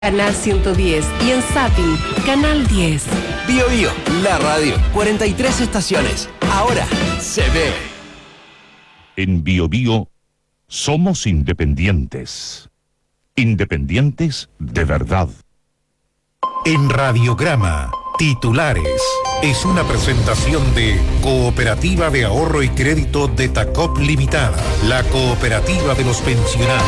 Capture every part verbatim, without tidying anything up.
Canal ciento diez y en Zapping, Canal diez. Bio Bio, la radio, cuarenta y tres estaciones. Ahora se ve. En Bio Bio somos independientes. Independientes de verdad. En Radiograma, titulares. Es una presentación de Cooperativa de Ahorro y Crédito de Tacop Limitada, la cooperativa de los pensionados.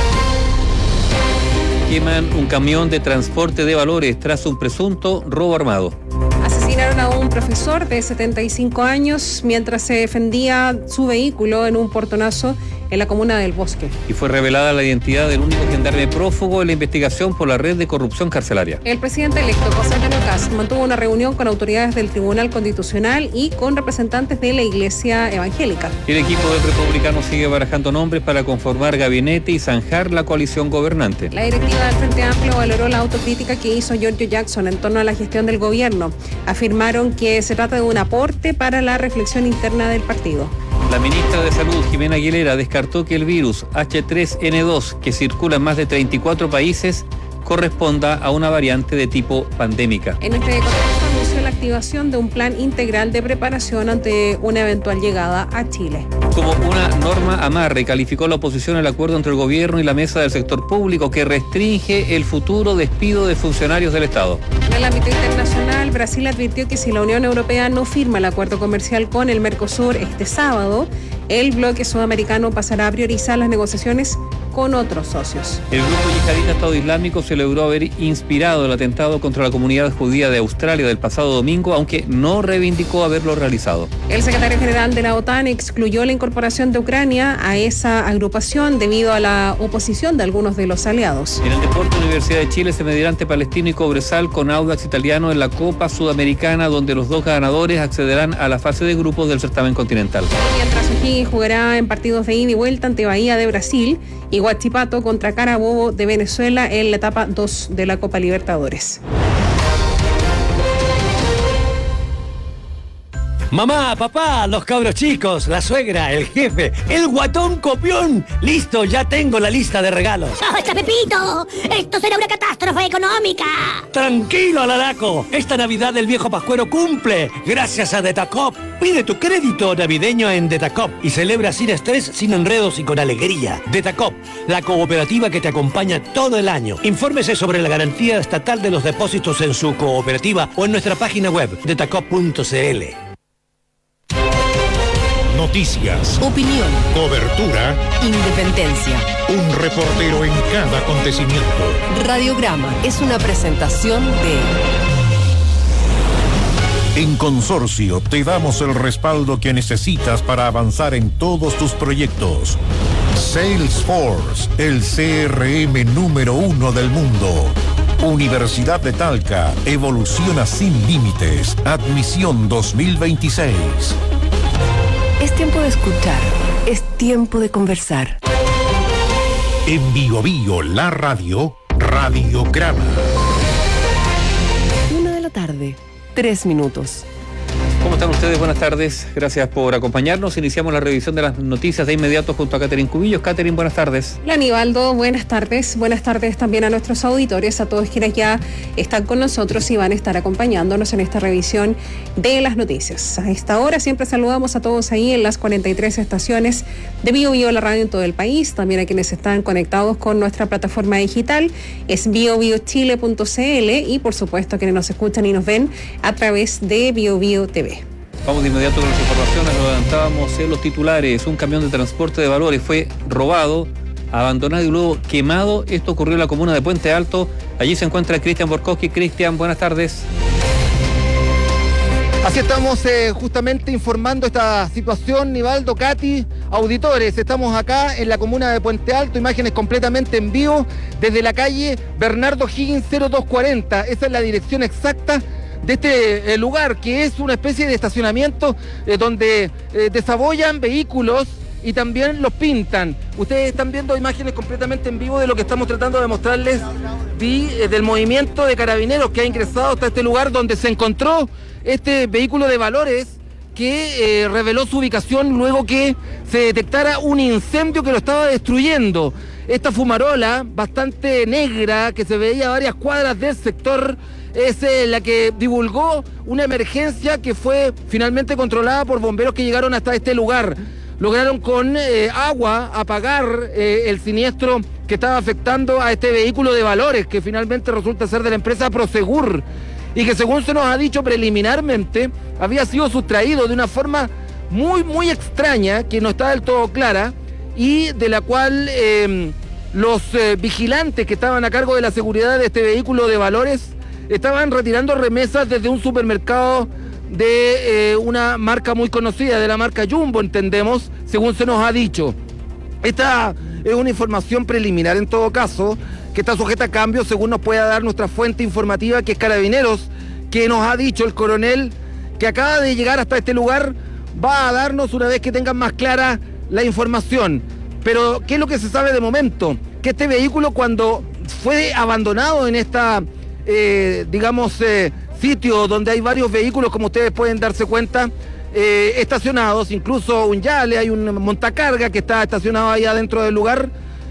Queman un camión de transporte de valores tras un presunto robo armado. Asesinaron a un profesor de setenta y cinco años mientras se defendía su vehículo en un portonazo en la comuna del Bosque. Y fue revelada la identidad del único gendarme prófugo en la investigación por la red de corrupción carcelaria. El presidente electo, José Antonio Kast, mantuvo una reunión con autoridades del Tribunal Constitucional y con representantes de la Iglesia Evangélica. El equipo del republicano sigue barajando nombres para conformar gabinete y zanjar la coalición gobernante. La directiva del Frente Amplio valoró la autocrítica que hizo Giorgio Jackson en torno a la gestión del gobierno. Afirmaron que se trata de un aporte para la reflexión interna del partido. La ministra de Salud, Jimena Aguilera, descartó que el virus H tres N dos, que circula en más de treinta y cuatro países, corresponda a una variante de tipo pandémica. En este contexto anunció la activación de un plan integral de preparación ante una eventual llegada a Chile. Como una norma amarre, calificó la oposición el acuerdo entre el gobierno y la mesa del sector público que restringe el futuro despido de funcionarios del Estado. En el ámbito internacional, Brasil advirtió que si la Unión Europea no firma el acuerdo comercial con el Mercosur este sábado, el bloque sudamericano pasará a priorizar las negociaciones con otros socios. El grupo yihadista Estado Islámico celebró haber inspirado el atentado contra la comunidad judía de Australia del pasado domingo, aunque no reivindicó haberlo realizado. El secretario general de la OTAN excluyó la incorporación de Ucrania a esa agrupación debido a la oposición de algunos de los aliados. En el deporte, Universidad de Chile se medirá ante Palestino y Cobresal con Audax Italiano en la Copa Sudamericana, donde los dos ganadores accederán a la fase de grupos del certamen continental. Mientras O'Higgins jugará en partidos de ida y vuelta ante Bahía de Brasil y Huachipato contra Carabobo de Venezuela en la etapa dos de la Copa Libertadores. Mamá, papá, los cabros chicos, la suegra, el jefe, el guatón copión. Listo, ya tengo la lista de regalos. ¡Basta, Pepito! ¡Esto será una catástrofe económica! Tranquilo, Alaraco. Esta Navidad el viejo Pascuero cumple, gracias a Detacop. Pide tu crédito navideño en Detacop y celebra sin estrés, sin enredos y con alegría. Detacop, la cooperativa que te acompaña todo el año. Infórmese sobre la garantía estatal de los depósitos en su cooperativa o en nuestra página web, detacop punto c l. Noticias, Opinión, cobertura, independencia. un reportero en cada acontecimiento. Radiograma es una presentación de... En Consorcio te damos el respaldo que necesitas para avanzar en todos tus proyectos. Salesforce, el C R M número uno del mundo. Universidad de Talca, evoluciona sin límites. Admisión dos mil veintiséis. Es tiempo de escuchar, es tiempo de conversar. En Bio Bio, la radio, Radiograma. Una de la tarde, tres minutos. ¿Cómo están ustedes? Buenas tardes. Gracias por acompañarnos. Iniciamos la revisión de las noticias de inmediato junto a Catherine Cubillos. Catherine, buenas tardes. Hola, Aníbaldo, buenas tardes. Buenas tardes también a nuestros auditores, a todos quienes ya están con nosotros y van a estar acompañándonos en esta revisión de las noticias. A esta hora siempre saludamos a todos ahí en las cuarenta y tres estaciones de Bio Bio, la radio en todo el país. También a quienes están conectados con nuestra plataforma digital, es bio bio chile punto c l, y por supuesto a quienes nos escuchan y nos ven a través de Bio Bio T V. Vamos de inmediato con las informaciones. Lo adelantábamos en los titulares. Un camión de transporte de valores fue robado, abandonado y luego quemado. Esto ocurrió en la comuna de Puente Alto. Allí se encuentra Cristian Borkowski. Cristian, buenas tardes. Así estamos eh, justamente informando esta situación, Nivaldo, Katy, auditores. Estamos acá en la comuna de Puente Alto, imágenes completamente en vivo desde la calle Bernardo Higgins cero dos cuarenta. Esa es la dirección exacta de este eh, lugar, que es una especie de estacionamiento eh, donde eh, desabollan vehículos y también los pintan. Ustedes están viendo imágenes completamente en vivo de lo que estamos tratando de mostrarles de, eh, del movimiento de carabineros que ha ingresado hasta este lugar donde se encontró este vehículo de valores que eh, reveló su ubicación luego que se detectara un incendio que lo estaba destruyendo. esta fumarola bastante negra que se veía a varias cuadras del sector es eh, la que divulgó una emergencia que fue finalmente controlada por bomberos que llegaron hasta este lugar. Lograron con eh, agua apagar eh, el siniestro que estaba afectando a este vehículo de valores, que finalmente resulta ser de la empresa Prosegur, y que según se nos ha dicho preliminarmente, había sido sustraído de una forma muy, muy extraña, que no está del todo clara, y de la cual eh, los eh, vigilantes que estaban a cargo de la seguridad de este vehículo de valores estaban retirando remesas desde un supermercado de eh, una marca muy conocida, de la marca Jumbo, entendemos, según se nos ha dicho. Esta es una información preliminar en todo caso, que está sujeta a cambio según nos pueda dar nuestra fuente informativa, que es Carabineros, que nos ha dicho el coronel que acaba de llegar hasta este lugar, va a darnos una vez que tengan más clara la información. Pero, ¿qué es lo que se sabe de momento? Que este vehículo, cuando fue abandonado en esta, eh, digamos, eh, sitio donde hay varios vehículos, como ustedes pueden darse cuenta, eh, estacionados, incluso un Yale, hay un montacarga que está estacionado ahí adentro del lugar,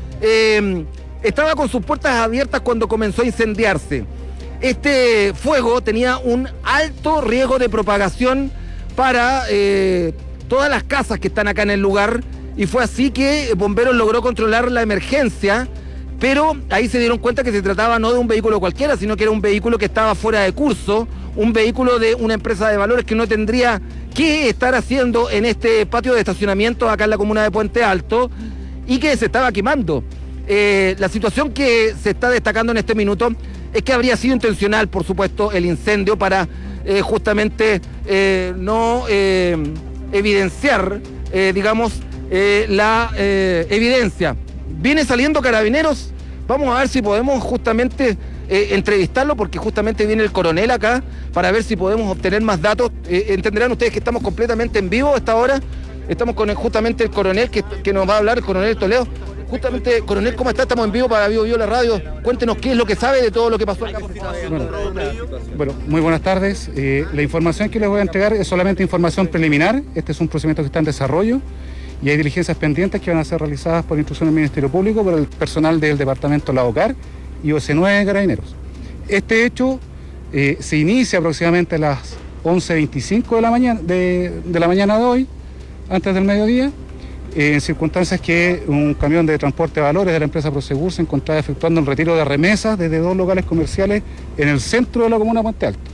eh, estaba con sus puertas abiertas cuando comenzó a incendiarse. Este fuego tenía un alto riesgo de propagación para eh, todas las casas que están acá en el lugar, y fue así que Bomberos logró controlar la emergencia, pero ahí se dieron cuenta que se trataba no de un vehículo cualquiera, sino que era un vehículo que estaba fuera de curso, un vehículo de una empresa de valores que no tendría que estar haciendo en este patio de estacionamiento acá en la comuna de Puente Alto, y que se estaba quemando. Eh, la situación que se está destacando en este minuto es que habría sido intencional, por supuesto, el incendio para eh, justamente eh, no eh, evidenciar, eh, digamos, eh, la eh, evidencia. Viene saliendo Carabineros, vamos a ver si podemos justamente eh, entrevistarlo, porque justamente viene el coronel acá para ver si podemos obtener más datos. Eh, entenderán ustedes que estamos completamente en vivo a esta hora, estamos con el, justamente el coronel que, que nos va a hablar, el coronel Toledo. Justamente, coronel, ¿cómo está? Estamos en vivo para Vivo Vivo la radio. Cuéntenos qué es lo que sabe de todo lo que pasó acá. Bueno, bueno, muy buenas tardes. Eh, la información que les voy a entregar es solamente información preliminar. Este es un procedimiento que está en desarrollo y hay diligencias pendientes que van a ser realizadas por instrucción del Ministerio Público, por el personal del Departamento Laucar y O C nueve de Carabineros. Este hecho eh, se inicia aproximadamente a las once veinticinco de la mañana de, de la mañana de hoy, antes del mediodía, en circunstancias que un camión de transporte de valores de la empresa Prosegur se encontraba efectuando el retiro de remesas desde dos locales comerciales en el centro de la comuna de Puente Alto.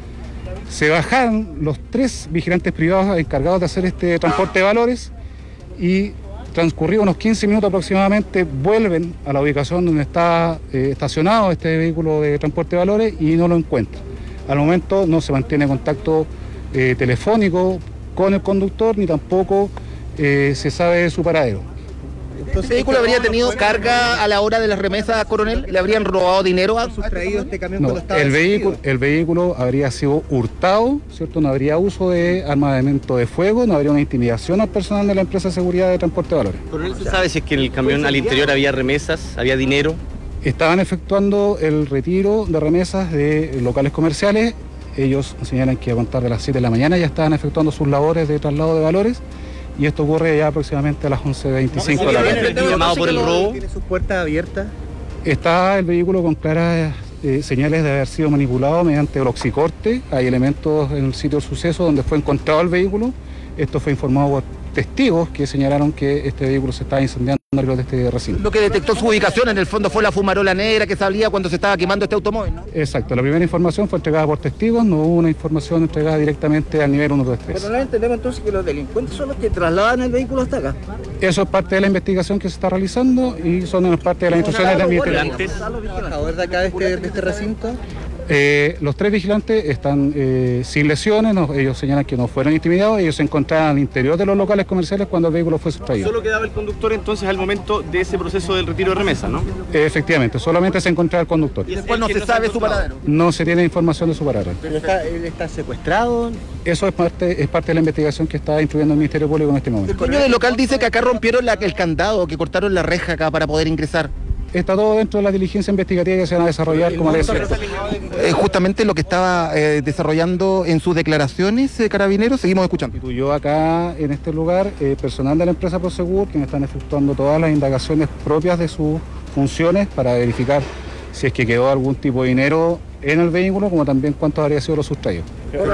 Se bajaron los tres vigilantes privados encargados de hacer este transporte de valores y transcurridos unos quince minutos aproximadamente vuelven a la ubicación donde está eh, estacionado este vehículo de transporte de valores y no lo encuentran. Al momento no se mantiene contacto eh, telefónico con el conductor ni tampoco Eh, se sabe su paradero. ¿Este vehículo habría tenido carga a la hora de las remesas, coronel? ¿Le habrían robado dinero? ¿Ha sustraído este camión? No, el vehículo, el vehículo habría sido hurtado, ¿cierto? No habría uso de armamento de fuego, no habría una intimidación al personal de la empresa de seguridad de transporte de valores. Coronel, ¿se sabe si es que en el camión al interior había remesas, había dinero? Estaban efectuando el retiro de remesas de locales comerciales. Ellos señalan que a contar de las siete de la mañana ya estaban efectuando sus labores de traslado de valores. Y esto ocurre ya aproximadamente a las once veinticinco de la tarde. ¿El llamado por el robo? ¿Tiene sus puertas abiertas? Está el vehículo con claras eh, señales de haber sido manipulado mediante el oxicorte. Hay elementos en el sitio del suceso donde fue encontrado el vehículo. Esto fue informado por testigos que señalaron que este vehículo se estaba incendiando arriba de este recinto. Lo que detectó su ubicación en el fondo fue la fumarola negra que salía cuando se estaba quemando este automóvil, ¿no? Exacto, la primera información fue entregada por testigos, no hubo una información entregada directamente al nivel uno dos tres. Pero no entendemos entonces que los delincuentes son los que trasladan el vehículo hasta acá. Eso es parte de la investigación que se está realizando y son parte de las instrucciones del Ministerio. ¿Los trabajadores de acá de este, de este recinto? Eh, los tres vigilantes están eh, sin lesiones, no, ellos señalan que no fueron intimidados, ellos se encontraban al interior de los locales comerciales cuando el vehículo fue sustraído. Solo quedaba el conductor entonces al momento de ese proceso del retiro de remesa, ¿no? Eh, efectivamente, solamente se encontraba el conductor. ¿Y después no se sabe su paradero? No se tiene información de su paradero. ¿Pero está, él está secuestrado? Eso es parte, es parte de la investigación que está instruyendo el Ministerio Público en este momento. El dueño del local dice que acá rompieron la, el candado, que cortaron la reja acá para poder ingresar. está todo dentro de las diligencias investigativas que se van a desarrollar, como le decía. Eh, justamente lo que estaba eh, desarrollando en sus declaraciones, eh, Carabineros, seguimos escuchando. Yo acá en este lugar, eh, personal de la empresa Prosegur, quienes están efectuando todas las indagaciones propias de sus funciones para verificar si es que quedó algún tipo de dinero en el vehículo, como también cuántos habría sido los sustraídos.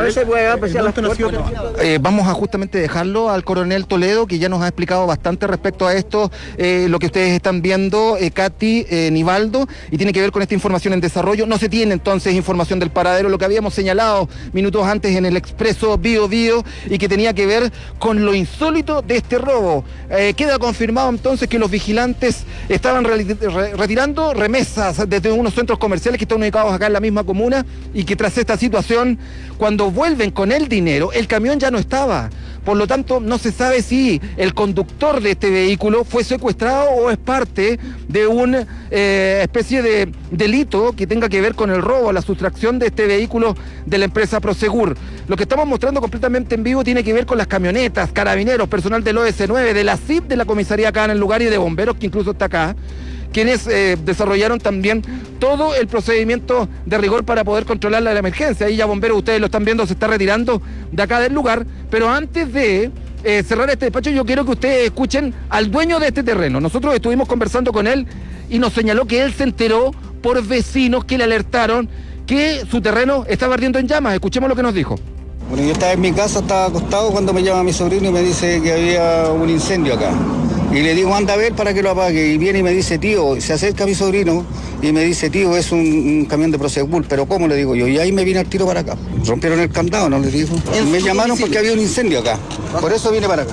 Eh, vamos a justamente dejarlo al coronel Toledo, que ya nos ha explicado bastante respecto a esto, eh, lo que ustedes están viendo, eh, Katy, eh, Nivaldo, y tiene que ver con esta información en desarrollo. No se tiene entonces información del paradero, lo que habíamos señalado minutos antes en el Expreso Bio Bio, y que tenía que ver con lo insólito de este robo. Eh, queda confirmado entonces que los vigilantes estaban re re retirando remesas desde unos centros comerciales que están ubicados acá en la misma comuna, y que tras esta situación, cuando vuelven con el dinero, el camión ya no estaba. Por lo tanto, no se sabe si el conductor de este vehículo fue secuestrado o es parte de una eh, especie de delito que tenga que ver con el robo, la sustracción de este vehículo de la empresa Prosegur. Lo que estamos mostrando completamente en vivo tiene que ver con las camionetas, Carabineros, personal del O S nueve, de la C I P de la comisaría acá en el lugar y de bomberos, que incluso está acá, quienes eh, desarrollaron también todo el procedimiento de rigor para poder controlar la emergencia. Ahí ya bomberos, ustedes lo están viendo, se está retirando de acá del lugar, pero antes de eh, cerrar este despacho, yo quiero que ustedes escuchen al dueño de este terreno. Nosotros estuvimos conversando con él y nos señaló que él se enteró por vecinos que le alertaron que su terreno estaba ardiendo en llamas. Escuchemos lo que nos dijo. Bueno, yo estaba en mi casa, estaba acostado cuando me llama mi sobrino y me dice que había un incendio acá. Y le digo, anda a ver para que lo apague. Y viene y me dice, tío, se acerca mi sobrino y me dice, tío, es un, un camión de Prosegur. Pero ¿cómo? Le digo yo. Y ahí me vine al tiro para acá. Rompieron el candado, ¿no? Le digo. Me llamaron porque había un incendio acá. Por eso vine para acá.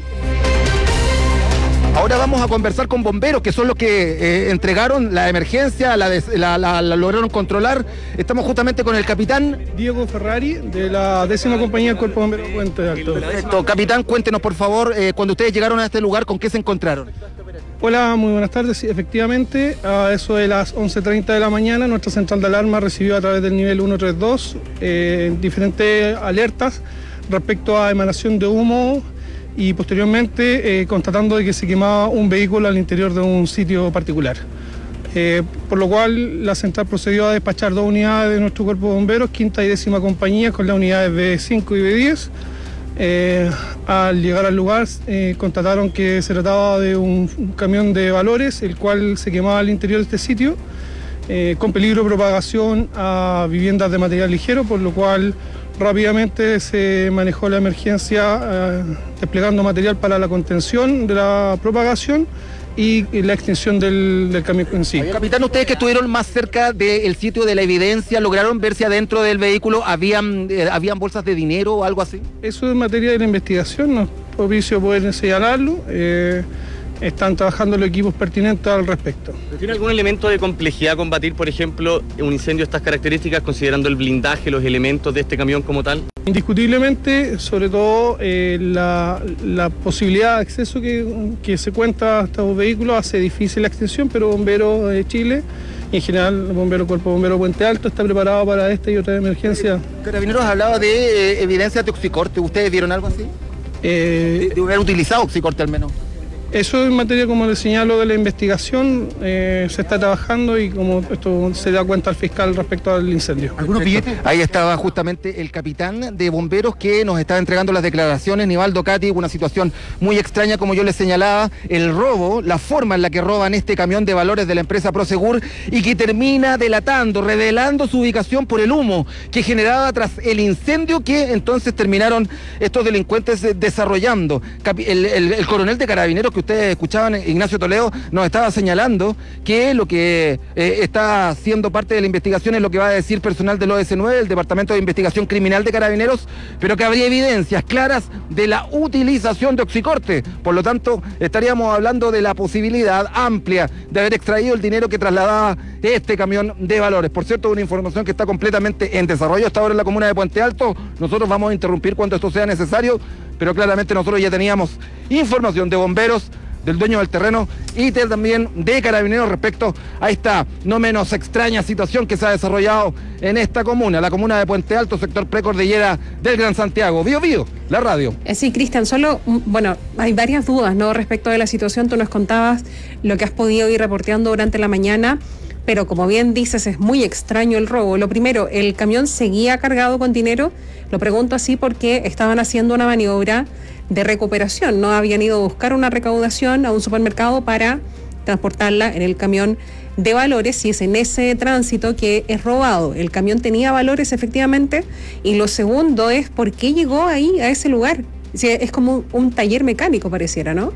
Ahora vamos a conversar con bomberos, que son los que eh, entregaron la emergencia, la, des, la, la, la lograron controlar. Estamos justamente con el capitán Diego Ferrari, de la décima compañía del Cuerpo Bombero Puente Alto. Perfecto. Capitán, cuéntenos por favor, eh, cuando ustedes llegaron a este lugar, ¿con qué se encontraron? Hola, muy buenas tardes. Sí, efectivamente, a eso de las once treinta de la mañana, nuestra central de alarma recibió a través del nivel ciento treinta y dos eh, diferentes alertas respecto a emanación de humo, y posteriormente eh, constatando de que se quemaba un vehículo al interior de un sitio particular. Eh, por lo cual la central procedió a despachar dos unidades de nuestro cuerpo de bomberos, quinta y décima compañía, con las unidades B cinco y B diez. Eh, al llegar al lugar eh, constataron que se trataba de un, un camión de valores, el cual se quemaba al interior de este sitio, eh, con peligro de propagación a viviendas de material ligero, por lo cual rápidamente se manejó la emergencia eh, desplegando material para la contención de la propagación y, y la extinción del, del camión en sí. Capitán, ustedes que estuvieron más cerca del sitio de la evidencia, ¿lograron ver si adentro del vehículo habían, eh, habían bolsas de dinero o algo así? Eso es materia de la investigación, no es propicio poder señalarlo. Eh, Están trabajando los equipos pertinentes al respecto. ¿Tiene algún elemento de complejidad combatir, por ejemplo, un incendio de estas características, considerando el blindaje, los elementos de este camión como tal? Indiscutiblemente, sobre todo eh, la, la posibilidad de acceso que, que se cuenta a estos vehículos hace difícil la extensión, pero Bomberos de Chile y en general el bombero, Cuerpo Bombero Puente Alto está preparado para esta y otra emergencia. Carabineros hablaba de eh, evidencias de oxicorte. ¿Ustedes vieron algo así? Eh, de, de haber utilizado oxicorte al menos. Eso en materia, como les señalo, de la investigación, eh, se está trabajando y como esto se da cuenta al fiscal respecto al incendio. ¿Algunos billetes? Ahí estaba justamente el capitán de bomberos que nos estaba entregando las declaraciones, Nivaldo Katy, una situación muy extraña, como yo les señalaba, el robo, la forma en la que roban este camión de valores de la empresa Prosegur y que termina delatando, revelando su ubicación por el humo que generaba tras el incendio que entonces terminaron estos delincuentes desarrollando. El, el, el coronel de Carabineros que ustedes escuchaban, Ignacio Toledo, nos estaba señalando que lo que eh, está siendo parte de la investigación es lo que va a decir personal del O S nueve, el Departamento de Investigación Criminal de Carabineros, pero que habría evidencias claras de la utilización de oxicorte. Por lo tanto, estaríamos hablando de la posibilidad amplia de haber extraído el dinero que trasladaba este camión de valores. Por cierto, una información que está completamente en desarrollo hasta ahora en la comuna de Puente Alto. Nosotros vamos a interrumpir cuando esto sea necesario, pero claramente nosotros ya teníamos información de bomberos del dueño del terreno y de, también de Carabineros respecto a esta no menos extraña situación que se ha desarrollado en esta comuna, la comuna de Puente Alto, sector precordillera del Gran Santiago. Bío Bío, la radio. Sí, Cristian, solo, bueno, hay varias dudas, ¿no? Respecto de la situación, tú nos contabas lo que has podido ir reporteando durante la mañana, pero como bien dices, es muy extraño el robo. Lo primero, ¿el camión seguía cargado con dinero? Lo pregunto así porque estaban haciendo una maniobra de recuperación, ¿no? Habían ido a buscar una recaudación a un supermercado para transportarla en el camión de valores, y es en ese tránsito que es robado. El camión tenía valores efectivamente, y lo segundo es por qué llegó ahí, a ese lugar. O sea, es como un, un taller mecánico pareciera, ¿no?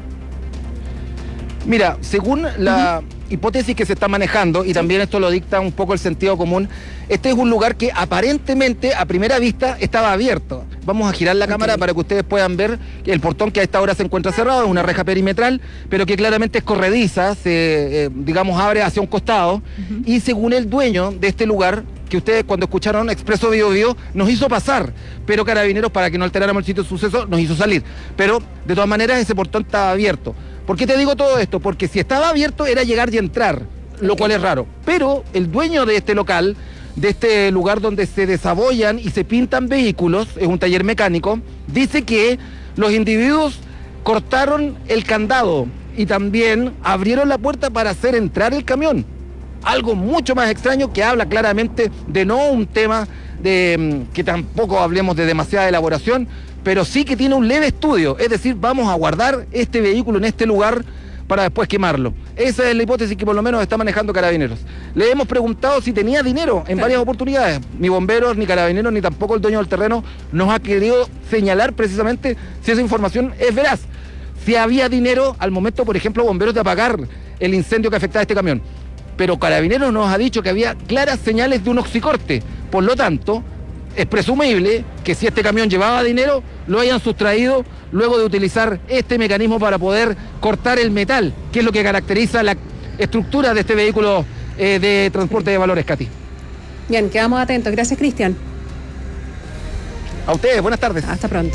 Mira, según la uh-huh. hipótesis que se está manejando, y también esto lo dicta un poco el sentido común, este es un lugar que aparentemente a primera vista estaba abierto. Vamos a girar la okay. cámara para que ustedes puedan ver el portón que a esta hora se encuentra cerrado, es una reja perimetral, pero que claramente es corrediza, se, eh, digamos, abre hacia un costado, uh-huh. y según el dueño de este lugar, que ustedes cuando escucharon Expreso Bío Bío, nos hizo pasar, pero Carabineros, para que no alteráramos el sitio de suceso, nos hizo salir. Pero, de todas maneras, ese portón estaba abierto. ¿Por qué te digo todo esto? Porque si estaba abierto era llegar y entrar, lo cual es raro. Pero el dueño de este local, de este lugar donde se desabollan y se pintan vehículos, es un taller mecánico, dice que los individuos cortaron el candado y también abrieron la puerta para hacer entrar el camión. Algo mucho más extraño que habla claramente de no un tema de que tampoco hablemos de demasiada elaboración, pero sí que tiene un leve estudio, es decir, vamos a guardar este vehículo en este lugar para después quemarlo. Esa es la hipótesis que por lo menos está manejando Carabineros. Le hemos preguntado si tenía dinero en varias oportunidades. Ni bomberos, ni Carabineros, ni tampoco el dueño del terreno nos ha querido señalar precisamente si esa información es veraz. Si había dinero al momento, por ejemplo, bomberos de apagar el incendio que afectaba a este camión. Pero Carabineros nos ha dicho que había claras señales de un oxicorte. Por lo tanto, es presumible que si este camión llevaba dinero, lo hayan sustraído luego de utilizar este mecanismo para poder cortar el metal, que es lo que caracteriza la estructura de este vehículo eh, de transporte de valores, Katy. Bien, quedamos atentos. Gracias, Cristian. A ustedes, buenas tardes. Hasta pronto.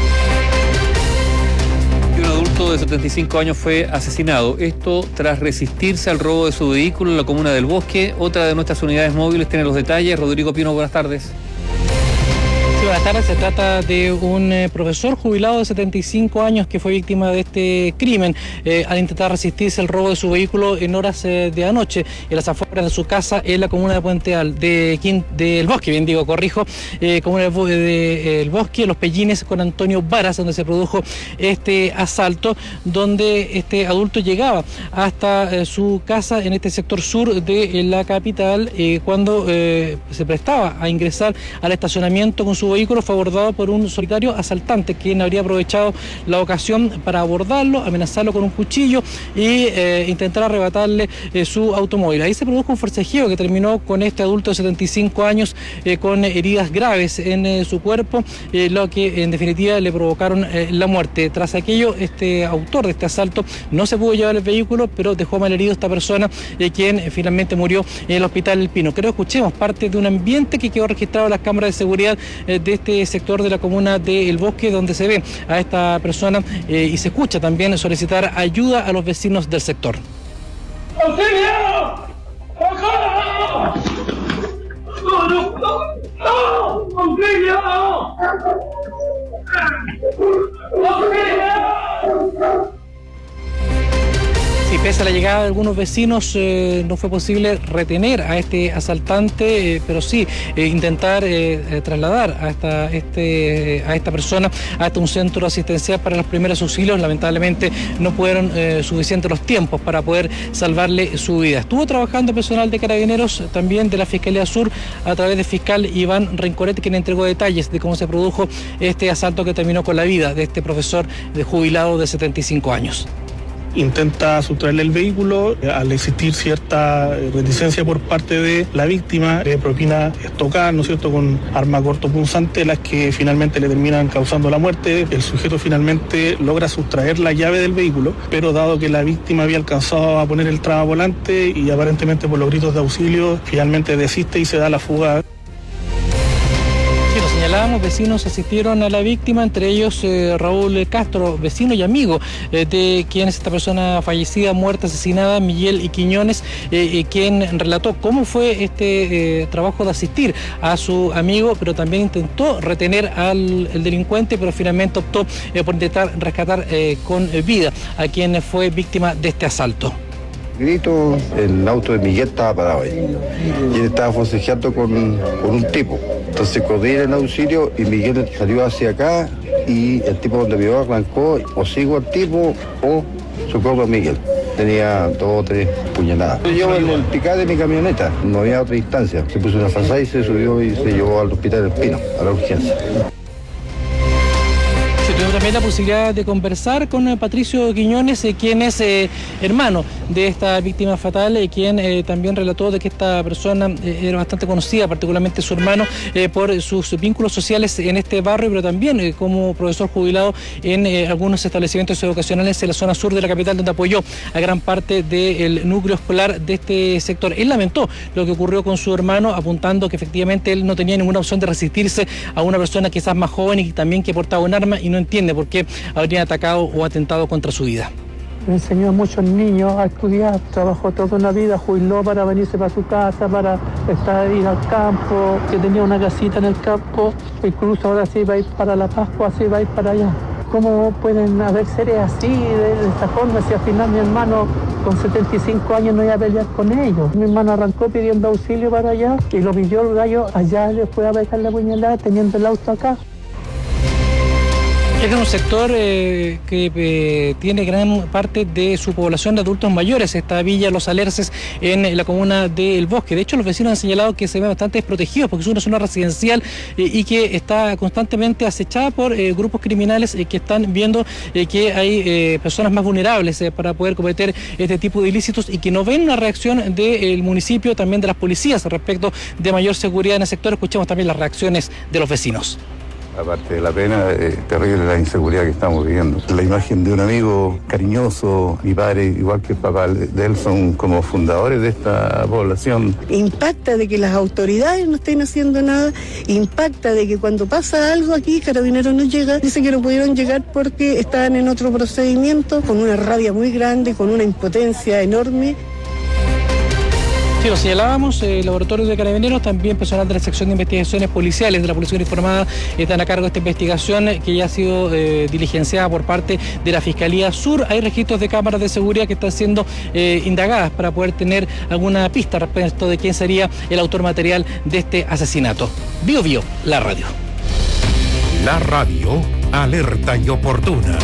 Un adulto de setenta y cinco años fue asesinado. Esto tras resistirse al robo de su vehículo en la comuna del Bosque. Otra de nuestras unidades móviles tiene los detalles. Rodrigo Pino, buenas tardes. Buenas tardes, se trata de un eh, profesor jubilado de setenta y cinco años que fue víctima de este crimen eh, al intentar resistirse al robo de su vehículo en horas eh, de anoche en las afueras de su casa en la comuna de Puente Alto, de, Quint, del Bosque, bien digo, corrijo, eh, comuna del de, de, Bosque, Los Pellines, con Antonio Varas, donde se produjo este asalto, donde este adulto llegaba hasta eh, su casa en este sector sur de eh, la capital eh, cuando eh, se prestaba a ingresar al estacionamiento con su vehículo. Fue abordado por un solitario asaltante quien habría aprovechado la ocasión para abordarlo, amenazarlo con un cuchillo y eh, intentar arrebatarle eh, su automóvil. Ahí se produjo un forcejeo que terminó con este adulto de setenta y cinco años eh, con heridas graves en eh, su cuerpo, eh, lo que en definitiva le provocaron eh, la muerte. Tras aquello, este autor de este asalto no se pudo llevar el vehículo, pero dejó malherido a esta persona, eh, quien eh, finalmente murió en el hospital El Pino. Creo que escuchemos parte de un ambiente que quedó registrado en las cámaras de seguridad eh, de este sector de la comuna de El Bosque, donde se ve a esta persona eh, y se escucha también solicitar ayuda a los vecinos del sector. ¡Auxilio! ¡Socorro! ¡No, no, no! ¡No! ¡Auxilio! ¡Auxilio! Sí, pese a la llegada de algunos vecinos, eh, no fue posible retener a este asaltante, eh, pero sí eh, intentar eh, eh, trasladar a esta, este, a esta persona hasta un centro asistencial para los primeros auxilios. Lamentablemente no fueron eh, suficientes los tiempos para poder salvarle su vida. Estuvo trabajando personal de Carabineros, también de la Fiscalía Sur, a través del fiscal Iván Rencoret, quien entregó detalles de cómo se produjo este asalto que terminó con la vida de este profesor de jubilado de setenta y cinco años. Intenta sustraerle el vehículo, al existir cierta reticencia por parte de la víctima, le propina estocar, ¿no es cierto?, con arma cortopunzante, las que finalmente le terminan causando la muerte. El sujeto finalmente logra sustraer la llave del vehículo, pero dado que la víctima había alcanzado a poner el tragavolante y aparentemente por los gritos de auxilio, finalmente desiste y se da la fuga. señalábamos, vecinos asistieron a la víctima, entre ellos eh, Raúl Castro, vecino y amigo eh, de quien es esta persona fallecida, muerta, asesinada, Miguel Quiñones, eh, eh, quien relató cómo fue este eh, trabajo de asistir a su amigo, pero también intentó retener al el delincuente, pero finalmente optó eh, por intentar rescatar eh, con vida a quien fue víctima de este asalto. Grito, el auto de Miguel estaba parado ahí y él estaba forcejeando con, con un tipo. Entonces coordiné el auxilio y Miguel salió hacia acá y el tipo donde vio arrancó, o sigo al tipo o socorro a Miguel. Tenía dos o tres puñaladas. Yo llevo en el picar de mi camioneta, no había otra instancia. Se puso una frazada y se subió y se llevó al hospital del Pino, a la urgencia. Tuvimos también la posibilidad de conversar con eh, Patricio Quiñones, eh, quien es eh, hermano de esta víctima fatal, eh, quien eh, también relató de que esta persona eh, era bastante conocida, particularmente su hermano, eh, por sus vínculos sociales en este barrio, pero también eh, como profesor jubilado en eh, algunos establecimientos educacionales en la zona sur de la capital, donde apoyó a gran parte del núcleo escolar de este sector. Él lamentó lo que ocurrió con su hermano, apuntando que efectivamente él no tenía ninguna opción de resistirse a una persona quizás más joven y también que portaba un arma, y no entiende por qué habrían atacado o atentado contra su vida. Me enseñó a muchos niños a estudiar, trabajó toda una vida, jubiló para venirse para su casa, para estar, ir al campo, que tenía una casita en el campo, incluso ahora sí va a ir para la Pascua, sí va a ir para allá. ¿Cómo pueden haber seres así, de, de esta forma, si al final mi hermano con setenta y cinco años no iba a pelear con ellos? Mi hermano arrancó pidiendo auxilio para allá y lo pidió el gallo allá, le fue a pegar la puñalada teniendo el auto acá. Es un sector eh, que eh, tiene gran parte de su población de adultos mayores, esta villa Los Alerces en la comuna de El Bosque. De hecho, los vecinos han señalado que se ven bastante desprotegidos porque es una zona residencial eh, y que está constantemente acechada por eh, grupos criminales eh, que están viendo eh, que hay eh, personas más vulnerables eh, para poder cometer este tipo de ilícitos y que no ven una reacción del municipio, también de las policías respecto de mayor seguridad en el sector. Escuchemos también las reacciones de los vecinos. Aparte de la pena, es terrible la inseguridad que estamos viviendo. La imagen de un amigo cariñoso, mi padre, igual que el papá de él, son como fundadores de esta población. Impacta de que las autoridades no estén haciendo nada, impacta de que cuando pasa algo aquí, Carabineros no llega, dicen que no pudieron llegar porque estaban en otro procedimiento, con una rabia muy grande, con una impotencia enorme. Sí, lo señalábamos, el eh, laboratorio de Carabineros, también personal de la sección de investigaciones policiales de la Policía Uniformada están a cargo de esta investigación eh, que ya ha sido eh, diligenciada por parte de la Fiscalía Sur. Hay registros de cámaras de seguridad que están siendo eh, indagadas para poder tener alguna pista respecto de quién sería el autor material de este asesinato. Bio Bio, la radio. La radio, alerta y oportuna.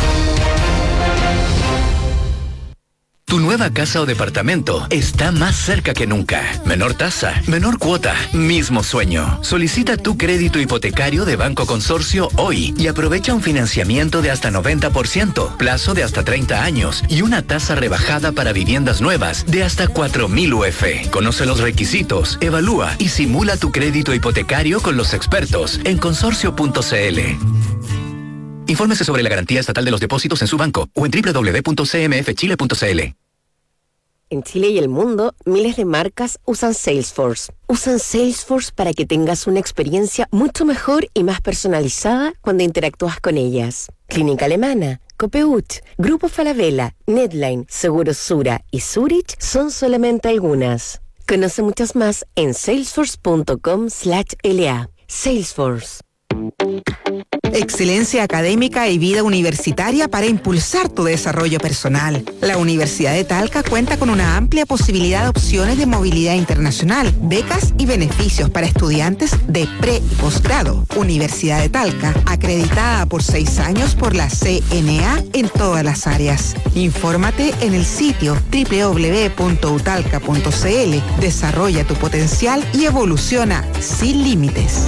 Tu nueva casa o departamento está más cerca que nunca. Menor tasa, menor cuota, mismo sueño. Solicita tu crédito hipotecario de Banco Consorcio hoy y aprovecha un financiamiento de hasta noventa por ciento, plazo de hasta treinta años y una tasa rebajada para viviendas nuevas de hasta cuatro mil U F. Conoce los requisitos, evalúa y simula tu crédito hipotecario con los expertos en consorcio punto c l. Infórmese sobre la garantía estatal de los depósitos en su banco o en doble u doble u doble u punto c m f chile punto c l. En Chile y el mundo, miles de marcas usan Salesforce. Usan Salesforce para que tengas una experiencia mucho mejor y más personalizada cuando interactúas con ellas. Clínica Alemana, Copeuch, Grupo Falabella, Netline, Seguros Sura y Zurich son solamente algunas. Conoce muchas más en salesforce punto com slash l a. Salesforce. Excelencia académica y vida universitaria para impulsar tu desarrollo personal. La Universidad de Talca cuenta con una amplia posibilidad de opciones de movilidad internacional, becas y beneficios para estudiantes de pre y posgrado. Universidad de Talca, acreditada por seis años por la C N A en todas las áreas. Infórmate en el sitio doble u doble u doble u punto u talca punto c l. Desarrolla tu potencial y evoluciona sin límites.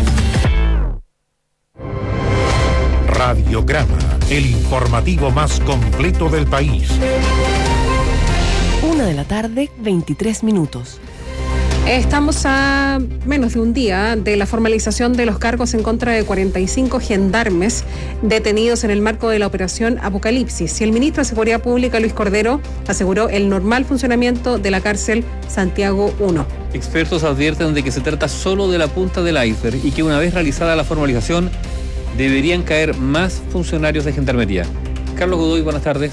Radiograma, el informativo más completo del país. Una de la tarde, veintitrés minutos. Estamos a menos de un día de la formalización de los cargos en contra de cuarenta y cinco gendarmes detenidos en el marco de la operación Apocalipsis. Y el ministro de Seguridad Pública, Luis Cordero, aseguró el normal funcionamiento de la cárcel Santiago uno. Expertos advierten de que se trata solo de la punta del iceberg y que una vez realizada la formalización deberían caer más funcionarios de Gendarmería. Carlos Godoy, buenas tardes.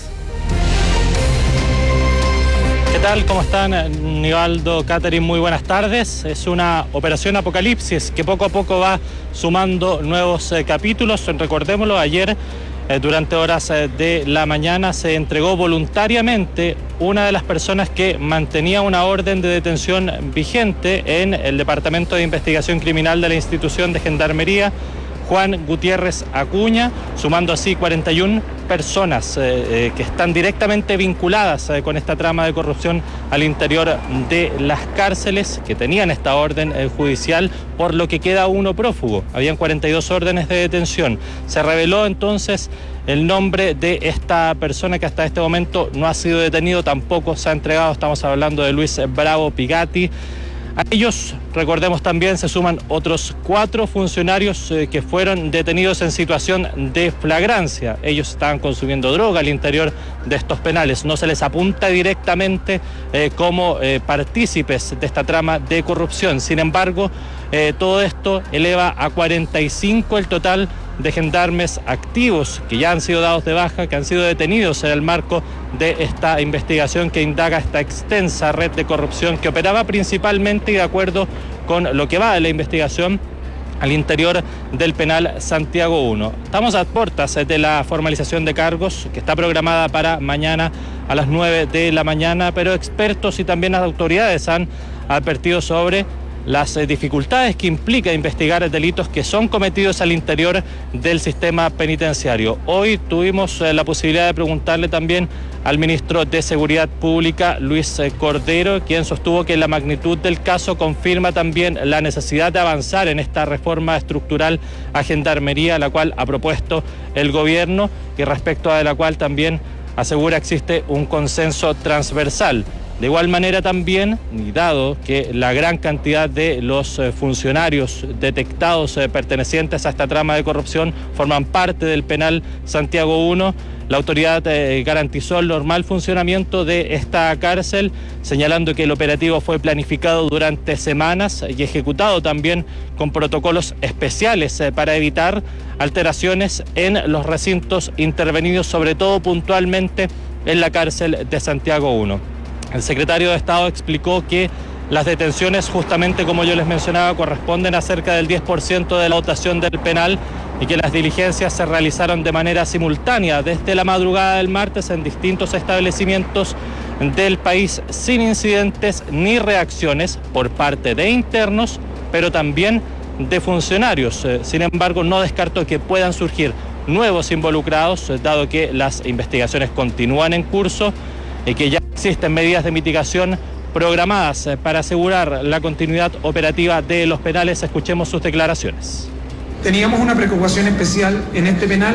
¿Qué tal? ¿Cómo están? Nivaldo, Catherine, muy buenas tardes. Es una operación Apocalipsis que poco a poco va sumando nuevos eh, capítulos. Recordémoslo, ayer eh, durante horas eh, de la mañana se entregó voluntariamente una de las personas que mantenía una orden de detención vigente en el Departamento de Investigación Criminal de la institución de Gendarmería, Juan Gutiérrez Acuña, sumando así cuarenta y una personas eh, eh, que están directamente vinculadas eh, con esta trama de corrupción al interior de las cárceles que tenían esta orden eh, judicial, por lo que queda uno prófugo. Habían cuarenta y dos órdenes de detención. Se reveló entonces el nombre de esta persona que hasta este momento no ha sido detenido, tampoco se ha entregado. Estamos hablando de Luis Bravo Pigatti. A ellos, recordemos también, se suman otros cuatro funcionarios eh, que fueron detenidos en situación de flagrancia. Ellos estaban consumiendo droga al interior de estos penales. No se les apunta directamente eh, como eh, partícipes de esta trama de corrupción. Sin embargo, eh, todo esto eleva a cuarenta y cinco el total de gendarmes activos que ya han sido dados de baja, que han sido detenidos en el marco de esta investigación que indaga esta extensa red de corrupción que operaba principalmente y de acuerdo con lo que va de la investigación al interior del penal Santiago uno. Estamos a puertas de la formalización de cargos que está programada para mañana a las nueve de la mañana, pero expertos y también las autoridades han advertido sobre las eh, dificultades que implica investigar delitos que son cometidos al interior del sistema penitenciario. Hoy tuvimos eh, la posibilidad de preguntarle también al ministro de Seguridad Pública, Luis eh, Cordero, quien sostuvo que la magnitud del caso confirma también la necesidad de avanzar en esta reforma estructural a Gendarmería, la cual ha propuesto el gobierno y respecto a la cual también asegura existe un consenso transversal. De igual manera también, y dado que la gran cantidad de los funcionarios detectados eh, pertenecientes a esta trama de corrupción forman parte del penal Santiago uno, la autoridad eh, garantizó el normal funcionamiento de esta cárcel, señalando que el operativo fue planificado durante semanas y ejecutado también con protocolos especiales eh, para evitar alteraciones en los recintos intervenidos, sobre todo puntualmente en la cárcel de Santiago uno. El secretario de Estado explicó que las detenciones, justamente como yo les mencionaba, corresponden a cerca del diez por ciento de la dotación del penal y que las diligencias se realizaron de manera simultánea desde la madrugada del martes en distintos establecimientos del país sin incidentes ni reacciones por parte de internos, pero también de funcionarios. Sin embargo, no descarto que puedan surgir nuevos involucrados, dado que las investigaciones continúan en curso y que ya existen medidas de mitigación programadas para asegurar la continuidad operativa de los penales. Escuchemos sus declaraciones. Teníamos una preocupación especial en este penal,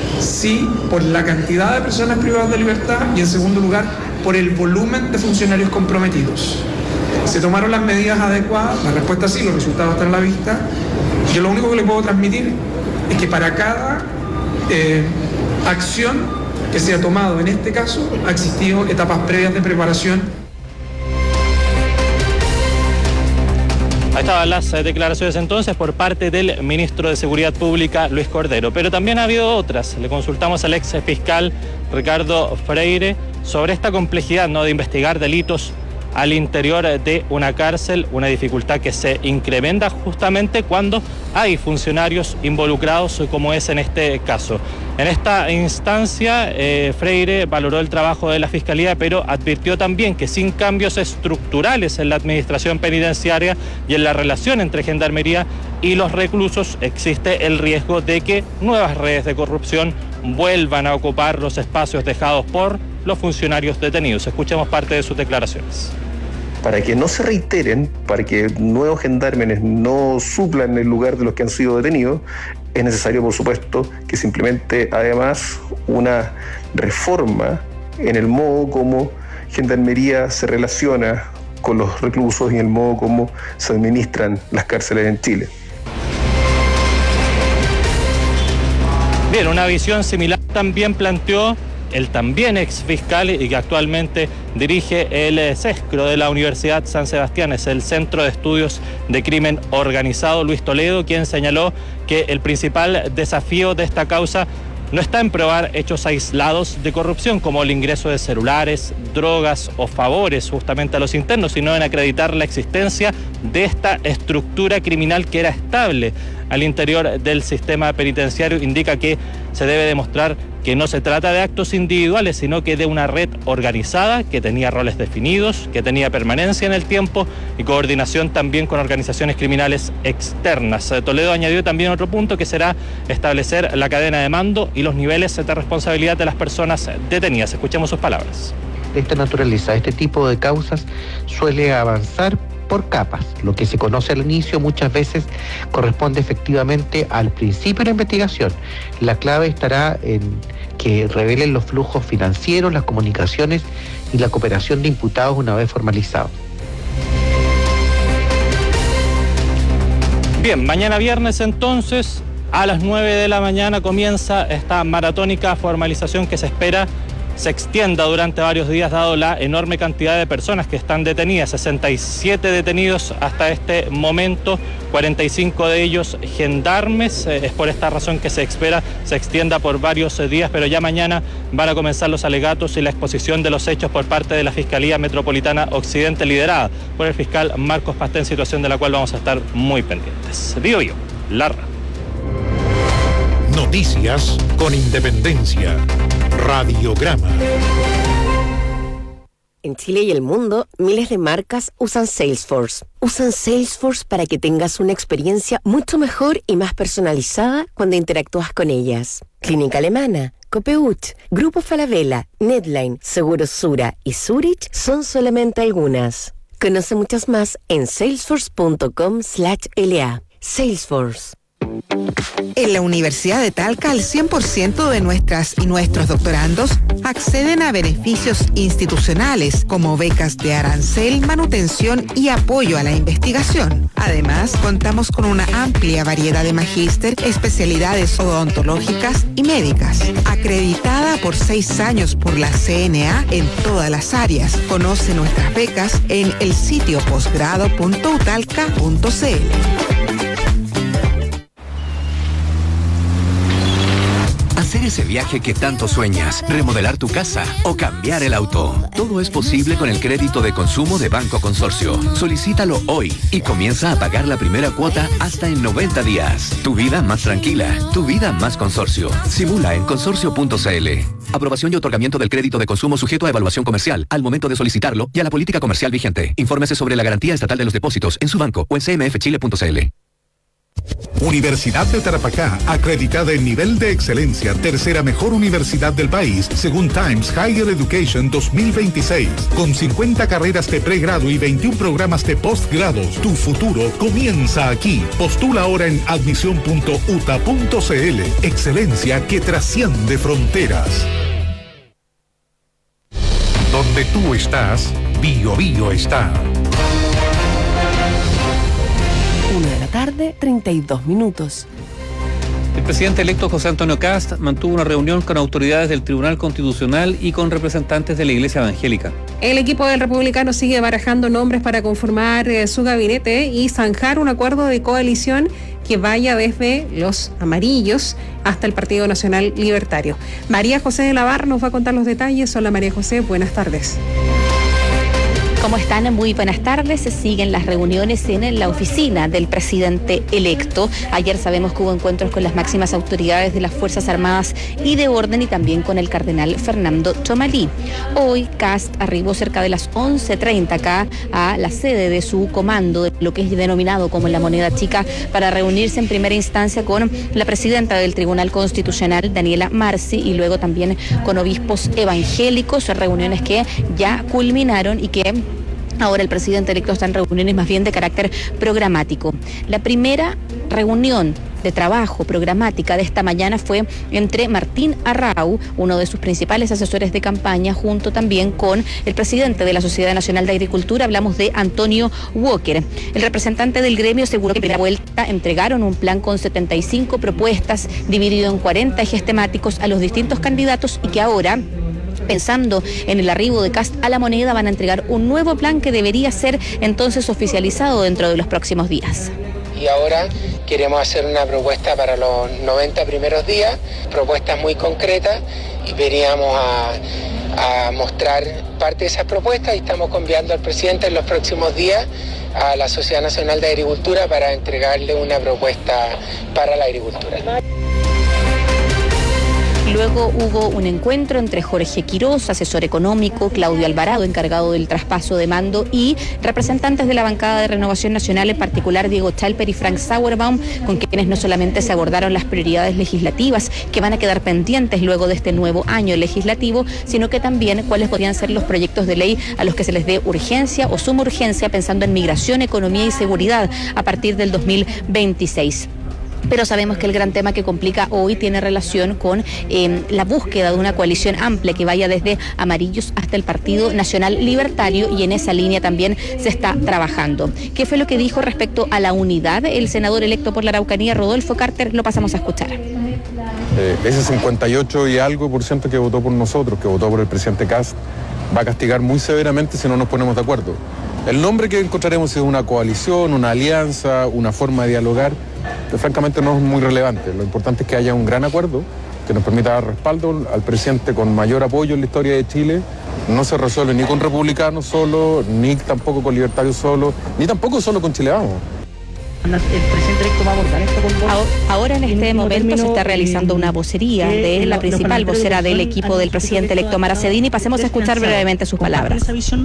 sí, por la cantidad de personas privadas de libertad y, en segundo lugar, por el volumen de funcionarios comprometidos. Se tomaron las medidas adecuadas, la respuesta sí, los resultados están a la vista. Yo lo único que le puedo transmitir es que para cada eh, acción que se ha tomado en este caso, ha existido etapas previas de preparación. Ahí estaban las eh, declaraciones entonces por parte del ministro de Seguridad Pública, Luis Cordero. Pero también ha habido otras. Le consultamos al ex fiscal Ricardo Freire sobre esta complejidad, ¿no?, de investigar delitos al interior de una cárcel, una dificultad que se incrementa justamente cuando hay funcionarios involucrados, como es en este caso. En esta instancia, eh, Freire valoró el trabajo de la Fiscalía, pero advirtió también que sin cambios estructurales en la administración penitenciaria y en la relación entre Gendarmería y los reclusos, existe el riesgo de que nuevas redes de corrupción vuelvan a ocupar los espacios dejados por los funcionarios detenidos. Escuchemos parte de sus declaraciones. Para que no se reiteren, para que nuevos gendarmes no suplan el lugar de los que han sido detenidos, es necesario, por supuesto, que se implemente además una reforma en el modo como Gendarmería se relaciona con los reclusos y en el modo como se administran las cárceles en Chile. Bien, una visión similar también planteó el también ex fiscal y que actualmente dirige el CESCRO de la Universidad San Sebastián, es el Centro de Estudios de Crimen Organizado, Luis Toledo, quien señaló que el principal desafío de esta causa no está en probar hechos aislados de corrupción como el ingreso de celulares, drogas o favores justamente a los internos, sino en acreditar la existencia de esta estructura criminal que era estable al interior del sistema penitenciario. Indica que se debe demostrar que no se trata de actos individuales, sino que de una red organizada que tenía roles definidos, que tenía permanencia en el tiempo y coordinación también con organizaciones criminales externas. Toledo añadió también otro punto que será establecer la cadena de mando y los niveles de responsabilidad de las personas detenidas. Escuchemos sus palabras. De esta naturaleza, este tipo de causas suele avanzar por capas. Lo que se conoce al inicio muchas veces corresponde efectivamente al principio de la investigación. La clave estará en que revelen los flujos financieros, las comunicaciones y la cooperación de imputados una vez formalizados. Bien, mañana viernes entonces a las nueve de la mañana comienza esta maratónica formalización que se espera se extienda durante varios días dado la enorme cantidad de personas que están detenidas, sesenta y siete detenidos hasta este momento, cuarenta y cinco de ellos gendarmes. Eh, es por esta razón que se espera se extienda por varios eh, días, pero ya mañana van a comenzar los alegatos y la exposición de los hechos por parte de la Fiscalía Metropolitana Occidente, liderada por el fiscal Marcos Pastén, situación de la cual vamos a estar muy pendientes. Vivo yo, Larra. Noticias con independencia. Radiograma. En Chile y el mundo, miles de marcas usan Salesforce. Usan Salesforce para que tengas una experiencia mucho mejor y más personalizada cuando interactúas con ellas. Clínica Alemana, Copeuch, Grupo Falabella, Netline, Seguros Sura y Zurich son solamente algunas. Conoce muchas más en salesforce punto com slash L A. Salesforce. En la Universidad de Talca, el cien por ciento de nuestras y nuestros doctorandos acceden a beneficios institucionales como becas de arancel, manutención y apoyo a la investigación. Además, contamos con una amplia variedad de magíster, especialidades odontológicas y médicas. Acreditada por seis años por la C N A en todas las áreas. Conoce nuestras becas en el sitio posgrado punto utalca punto c l. Hacer ese viaje que tanto sueñas, remodelar tu casa o cambiar el auto. Todo es posible con el crédito de consumo de Banco Consorcio. Solicítalo hoy y comienza a pagar la primera cuota hasta en noventa días. Tu vida más tranquila, tu vida más Consorcio. Simula en consorcio punto c l. Aprobación y otorgamiento del crédito de consumo sujeto a evaluación comercial al momento de solicitarlo y a la política comercial vigente. Infórmese sobre la garantía estatal de los depósitos en su banco o en c m f chile punto c l. Universidad de Tarapacá, acreditada en nivel de excelencia, tercera mejor universidad del país, según Times Higher Education dos mil veintiséis. Con cincuenta carreras de pregrado y veintiún programas de postgrados, tu futuro comienza aquí. Postula ahora en admisión punto u t a punto c l. Excelencia que trasciende fronteras. Donde tú estás, Bio Bio está. Una de la tarde, treinta y dos minutos. El presidente electo José Antonio Kast mantuvo una reunión con autoridades del Tribunal Constitucional y con representantes de la Iglesia Evangélica. El equipo del Republicano sigue barajando nombres para conformar eh, su gabinete y zanjar un acuerdo de coalición que vaya desde los amarillos hasta el Partido Nacional Libertario. María José de la Barra nos va a contar los detalles. Hola María José, buenas tardes. ¿Cómo están? Muy buenas tardes. Se siguen las reuniones en la oficina del presidente electo. Ayer sabemos que hubo encuentros con las máximas autoridades de las Fuerzas Armadas y de Orden y también con el cardenal Fernando Tomalí. Hoy Kast arribó cerca de las once treinta acá a la sede de su comando, de lo que es denominado como la Moneda Chica, para reunirse en primera instancia con la presidenta del Tribunal Constitucional, Daniela Marci, y luego también con obispos evangélicos, reuniones que ya culminaron y que ahora el presidente electo está en reuniones más bien de carácter programático. La primera reunión de trabajo programática de esta mañana fue entre Martín Arrau, uno de sus principales asesores de campaña, junto también con el presidente de la Sociedad Nacional de Agricultura, hablamos de Antonio Walker. El representante del gremio aseguró que en primera vuelta entregaron un plan con setenta y cinco propuestas, dividido en cuarenta ejes temáticos a los distintos candidatos, y que ahora, pensando en el arribo de Kast a la Moneda, van a entregar un nuevo plan que debería ser entonces oficializado dentro de los próximos días. Y ahora queremos hacer una propuesta para los noventa primeros días, propuestas muy concretas, y veníamos a, a mostrar parte de esas propuestas, y estamos conviando al presidente en los próximos días a la Sociedad Nacional de Agricultura para entregarle una propuesta para la agricultura. Luego hubo un encuentro entre Jorge Quirós, asesor económico, Claudio Alvarado, encargado del traspaso de mando, y representantes de la bancada de Renovación Nacional, en particular Diego Chalper y Frank Sauerbaum, con quienes no solamente se abordaron las prioridades legislativas que van a quedar pendientes luego de este nuevo año legislativo, sino que también cuáles podrían ser los proyectos de ley a los que se les dé urgencia o suma urgencia, pensando en migración, economía y seguridad a partir del dos mil veintiséis. Pero sabemos que el gran tema que complica hoy tiene relación con eh, la búsqueda de una coalición amplia que vaya desde amarillos hasta el Partido Nacional Libertario, y en esa línea también se está trabajando. ¿Qué fue lo que dijo respecto a la unidad el senador electo por la Araucanía, Rodolfo Carter? Lo pasamos a escuchar. Eh, ese cincuenta y ocho y algo por ciento que votó por nosotros, que votó por el presidente Kast, va a castigar muy severamente si no nos ponemos de acuerdo. El nombre que encontraremos es una coalición, una alianza, una forma de dialogar, que francamente no es muy relevante. Lo importante es que haya un gran acuerdo que nos permita dar respaldo al presidente con mayor apoyo en la historia de Chile. No se resuelve ni con republicanos solo, ni tampoco con libertarios solo, ni tampoco solo con Chile Vamos. ¿El presidente electo va a abordar esto con vos? Ahora en este momento se está realizando una vocería de la principal vocera del equipo del presidente electo, Mara Cedini. Pasemos a escuchar brevemente sus palabras.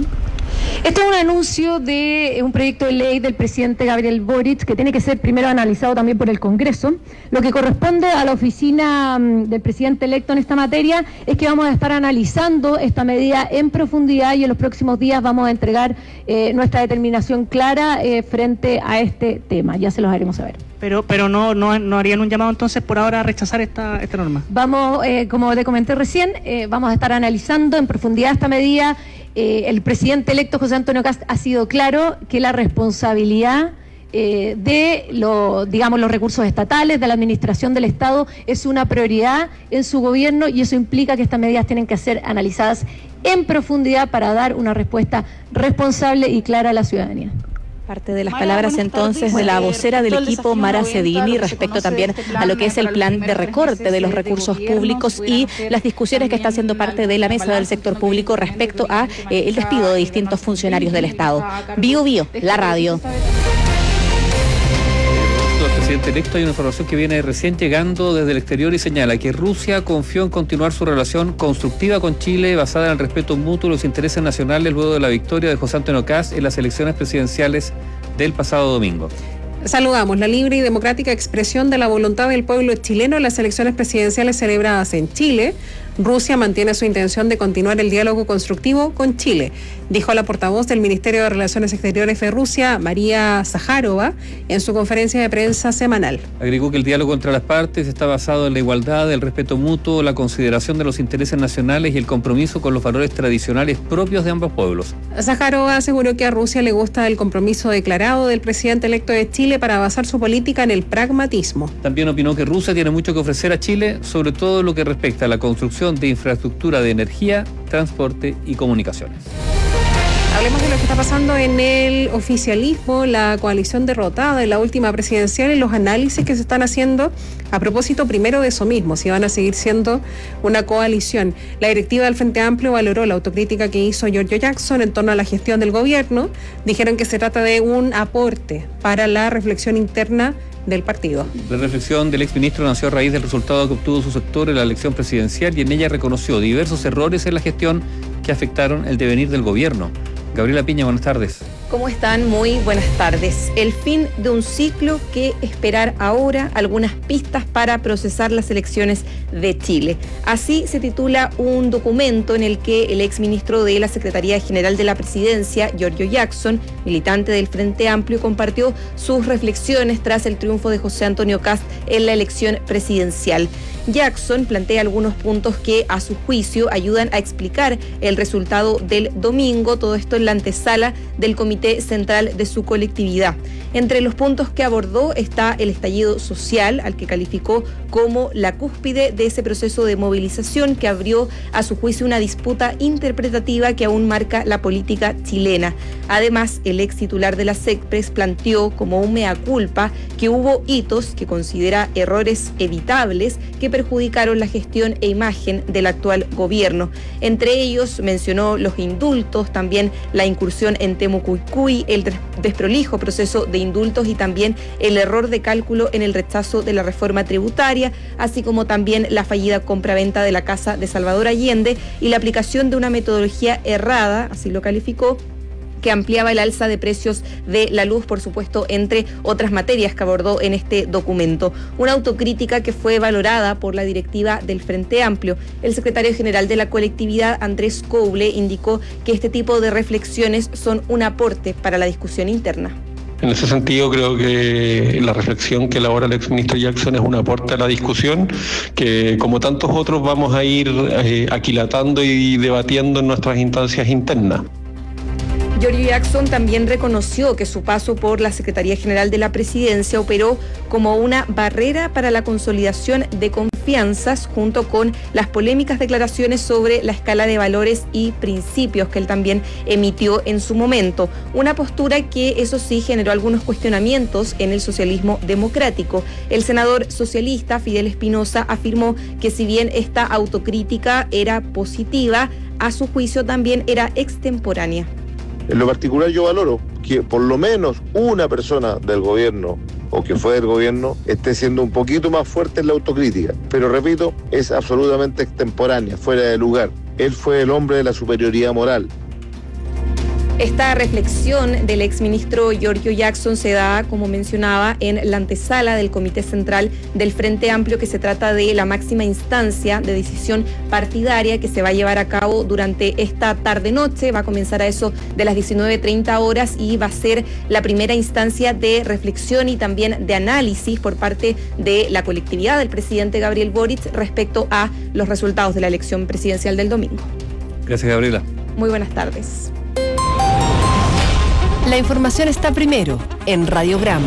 Esto es un anuncio de un proyecto de ley del presidente Gabriel Boric que tiene que ser primero analizado también por el Congreso. Lo que corresponde a la oficina del presidente electo en esta materia es que vamos a estar analizando esta medida en profundidad, y en los próximos días vamos a entregar eh, nuestra determinación clara eh, frente a este tema. Ya se los haremos saber. Pero pero no no, no harían un llamado entonces por ahora a rechazar esta, esta norma. Vamos, eh, como te comenté recién, eh, vamos a estar analizando en profundidad esta medida. Eh, el presidente electo José Antonio Kast ha sido claro que la responsabilidad eh, de lo, digamos, los recursos estatales, de la administración del Estado, es una prioridad en su gobierno, y eso implica que estas medidas tienen que ser analizadas en profundidad para dar una respuesta responsable y clara a la ciudadanía. Parte de las palabras entonces de la vocera del equipo, Mara Cedini, respecto también a lo que es el plan de recorte de los recursos públicos y las discusiones que está siendo parte de la mesa del sector público respecto a eh, el despido de distintos funcionarios del Estado. Bio Bio, la radio. Del presidente electo hay una información que viene recién llegando desde el exterior y señala que Rusia confió en continuar su relación constructiva con Chile basada en el respeto mutuo de los intereses nacionales luego de la victoria de José Antonio Kast en las elecciones presidenciales del pasado domingo. Saludamos la libre y democrática expresión de la voluntad del pueblo chileno en las elecciones presidenciales celebradas en Chile. Rusia mantiene su intención de continuar el diálogo constructivo con Chile, dijo la portavoz del Ministerio de Relaciones Exteriores de Rusia, María Zaharova, en su conferencia de prensa semanal. Agregó que el diálogo entre las partes está basado en la igualdad, el respeto mutuo, la consideración de los intereses nacionales y el compromiso con los valores tradicionales propios de ambos pueblos. Zaharova aseguró que a Rusia le gusta el compromiso declarado del presidente electo de Chile para basar su política en el pragmatismo. También opinó que Rusia tiene mucho que ofrecer a Chile, sobre todo en lo que respecta a la construcción de infraestructura de energía, transporte y comunicaciones. Hablemos de lo que está pasando en el oficialismo, la coalición derrotada en la última presidencial, y los análisis que se están haciendo a propósito primero de eso mismo, si van a seguir siendo una coalición. La directiva del Frente Amplio valoró la autocrítica que hizo Giorgio Jackson en torno a la gestión del gobierno. Dijeron que se trata de un aporte para la reflexión interna del partido. La reflexión del exministro nació a raíz del resultado que obtuvo su sector en la elección presidencial, y en ella reconoció diversos errores en la gestión que afectaron el devenir del gobierno. Gabriela Piña, buenas tardes. ¿Cómo están? Muy buenas tardes. El fin de un ciclo, que esperar ahora, algunas pistas para procesar las elecciones de Chile. Así se titula un documento en el que el exministro de la Secretaría General de la Presidencia, Giorgio Jackson, militante del Frente Amplio, compartió sus reflexiones tras el triunfo de José Antonio Kast en la elección presidencial. Jackson plantea algunos puntos que, a su juicio, ayudan a explicar el resultado del domingo, todo esto en la antesala del Comité Central de su colectividad. Entre los puntos que abordó está el estallido social, al que calificó como la cúspide de ese proceso de movilización que abrió, a su juicio, una disputa interpretativa que aún marca la política chilena. Además, el ex titular de la SECPRES planteó como un mea culpa que hubo hitos que considera errores evitables que perjudicaron la gestión e imagen del actual gobierno. Entre ellos mencionó los indultos, también la incursión en Temucuicui, el desprolijo proceso de indultos y también el error de cálculo en el rechazo de la reforma tributaria, así como también la fallida compra-venta de la casa de Salvador Allende y la aplicación de una metodología errada, así lo calificó, que ampliaba el alza de precios de la luz, por supuesto, entre otras materias que abordó en este documento. Una autocrítica que fue valorada por la directiva del Frente Amplio. El secretario general de la colectividad, Andrés Couble, indicó que este tipo de reflexiones son un aporte para la discusión interna. En ese sentido, creo que la reflexión que elabora el exministro Jackson es un aporte a la discusión que, como tantos otros, vamos a ir eh, aquilatando y debatiendo en nuestras instancias internas. Giorgio Jackson también reconoció que su paso por la Secretaría General de la Presidencia operó como una barrera para la consolidación de confianzas, junto con las polémicas declaraciones sobre la escala de valores y principios que él también emitió en su momento. Una postura que, eso sí, generó algunos cuestionamientos en el socialismo democrático. El senador socialista Fidel Espinosa afirmó que, si bien esta autocrítica era positiva, a su juicio también era extemporánea. En lo particular, yo valoro que por lo menos una persona del gobierno o que fue del gobierno esté siendo un poquito más fuerte en la autocrítica. Pero repito, es absolutamente extemporánea, fuera de lugar. Él fue el hombre de la superioridad moral. Esta reflexión del exministro Giorgio Jackson se da, como mencionaba, en la antesala del Comité Central del Frente Amplio, que se trata de la máxima instancia de decisión partidaria que se va a llevar a cabo durante esta tarde-noche. Va a comenzar a eso de las diecinueve treinta horas y va a ser la primera instancia de reflexión y también de análisis por parte de la colectividad del presidente Gabriel Boric respecto a los resultados de la elección presidencial del domingo. Gracias, Gabriela. Muy buenas tardes. La información está primero en Radiograma.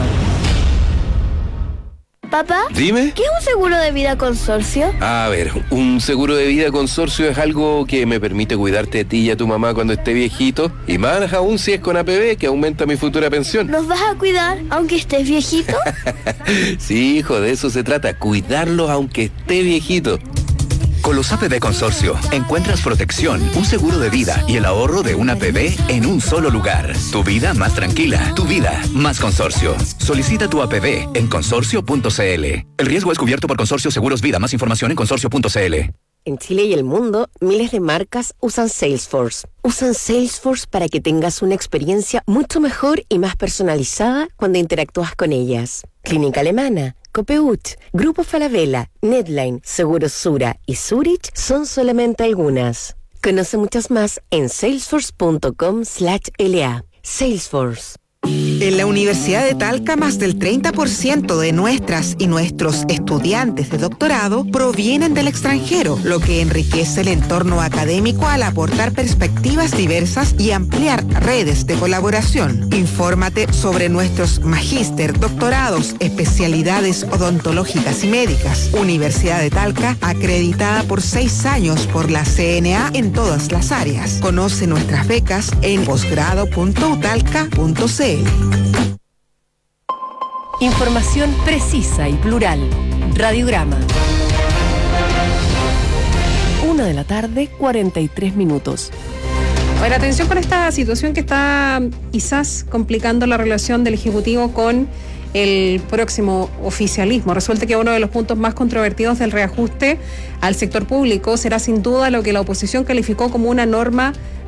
Papá, dime. ¿Qué es un seguro de vida consorcio? A ver, un seguro de vida consorcio es algo que me permite cuidarte de ti y a tu mamá cuando esté viejito, y más aún si es con A P B, que aumenta mi futura pensión. ¿Nos vas a cuidar aunque estés viejito? Sí, hijo, de eso se trata, cuidarlos aunque esté viejito. Con los A P B Consorcio encuentras protección, un seguro de vida y el ahorro de un A P B en un solo lugar. Tu vida más tranquila, tu vida más consorcio. Solicita tu A P B en consorcio punto c l. El riesgo es cubierto por Consorcio Seguros Vida. Más información en consorcio punto c l. En Chile y el mundo, miles de marcas usan Salesforce. Usan Salesforce para que tengas una experiencia mucho mejor y más personalizada cuando interactúas con ellas. Clínica Alemana, Copeuch, Grupo Falabella, Netline, Seguros Sura y Zurich son solamente algunas. Conoce muchas más en salesforce punto com slash l a. Salesforce. En la Universidad de Talca, más del treinta por ciento de nuestras y nuestros estudiantes de doctorado provienen del extranjero, lo que enriquece el entorno académico al aportar perspectivas diversas y ampliar redes de colaboración. Infórmate sobre nuestros magíster, doctorados, especialidades odontológicas y médicas. Universidad de Talca, acreditada por seis años por la C N A en todas las áreas. Conoce nuestras becas en posgrado punto utalca punto c l. Información precisa y plural. Radiograma. Una de la tarde, cuarenta y tres minutos. Ahora, atención con esta situación que está quizás complicando la relación del Ejecutivo con el próximo oficialismo. Resulta que uno de los puntos más controvertidos del reajuste al sector público será sin duda lo que la oposición calificó como una norma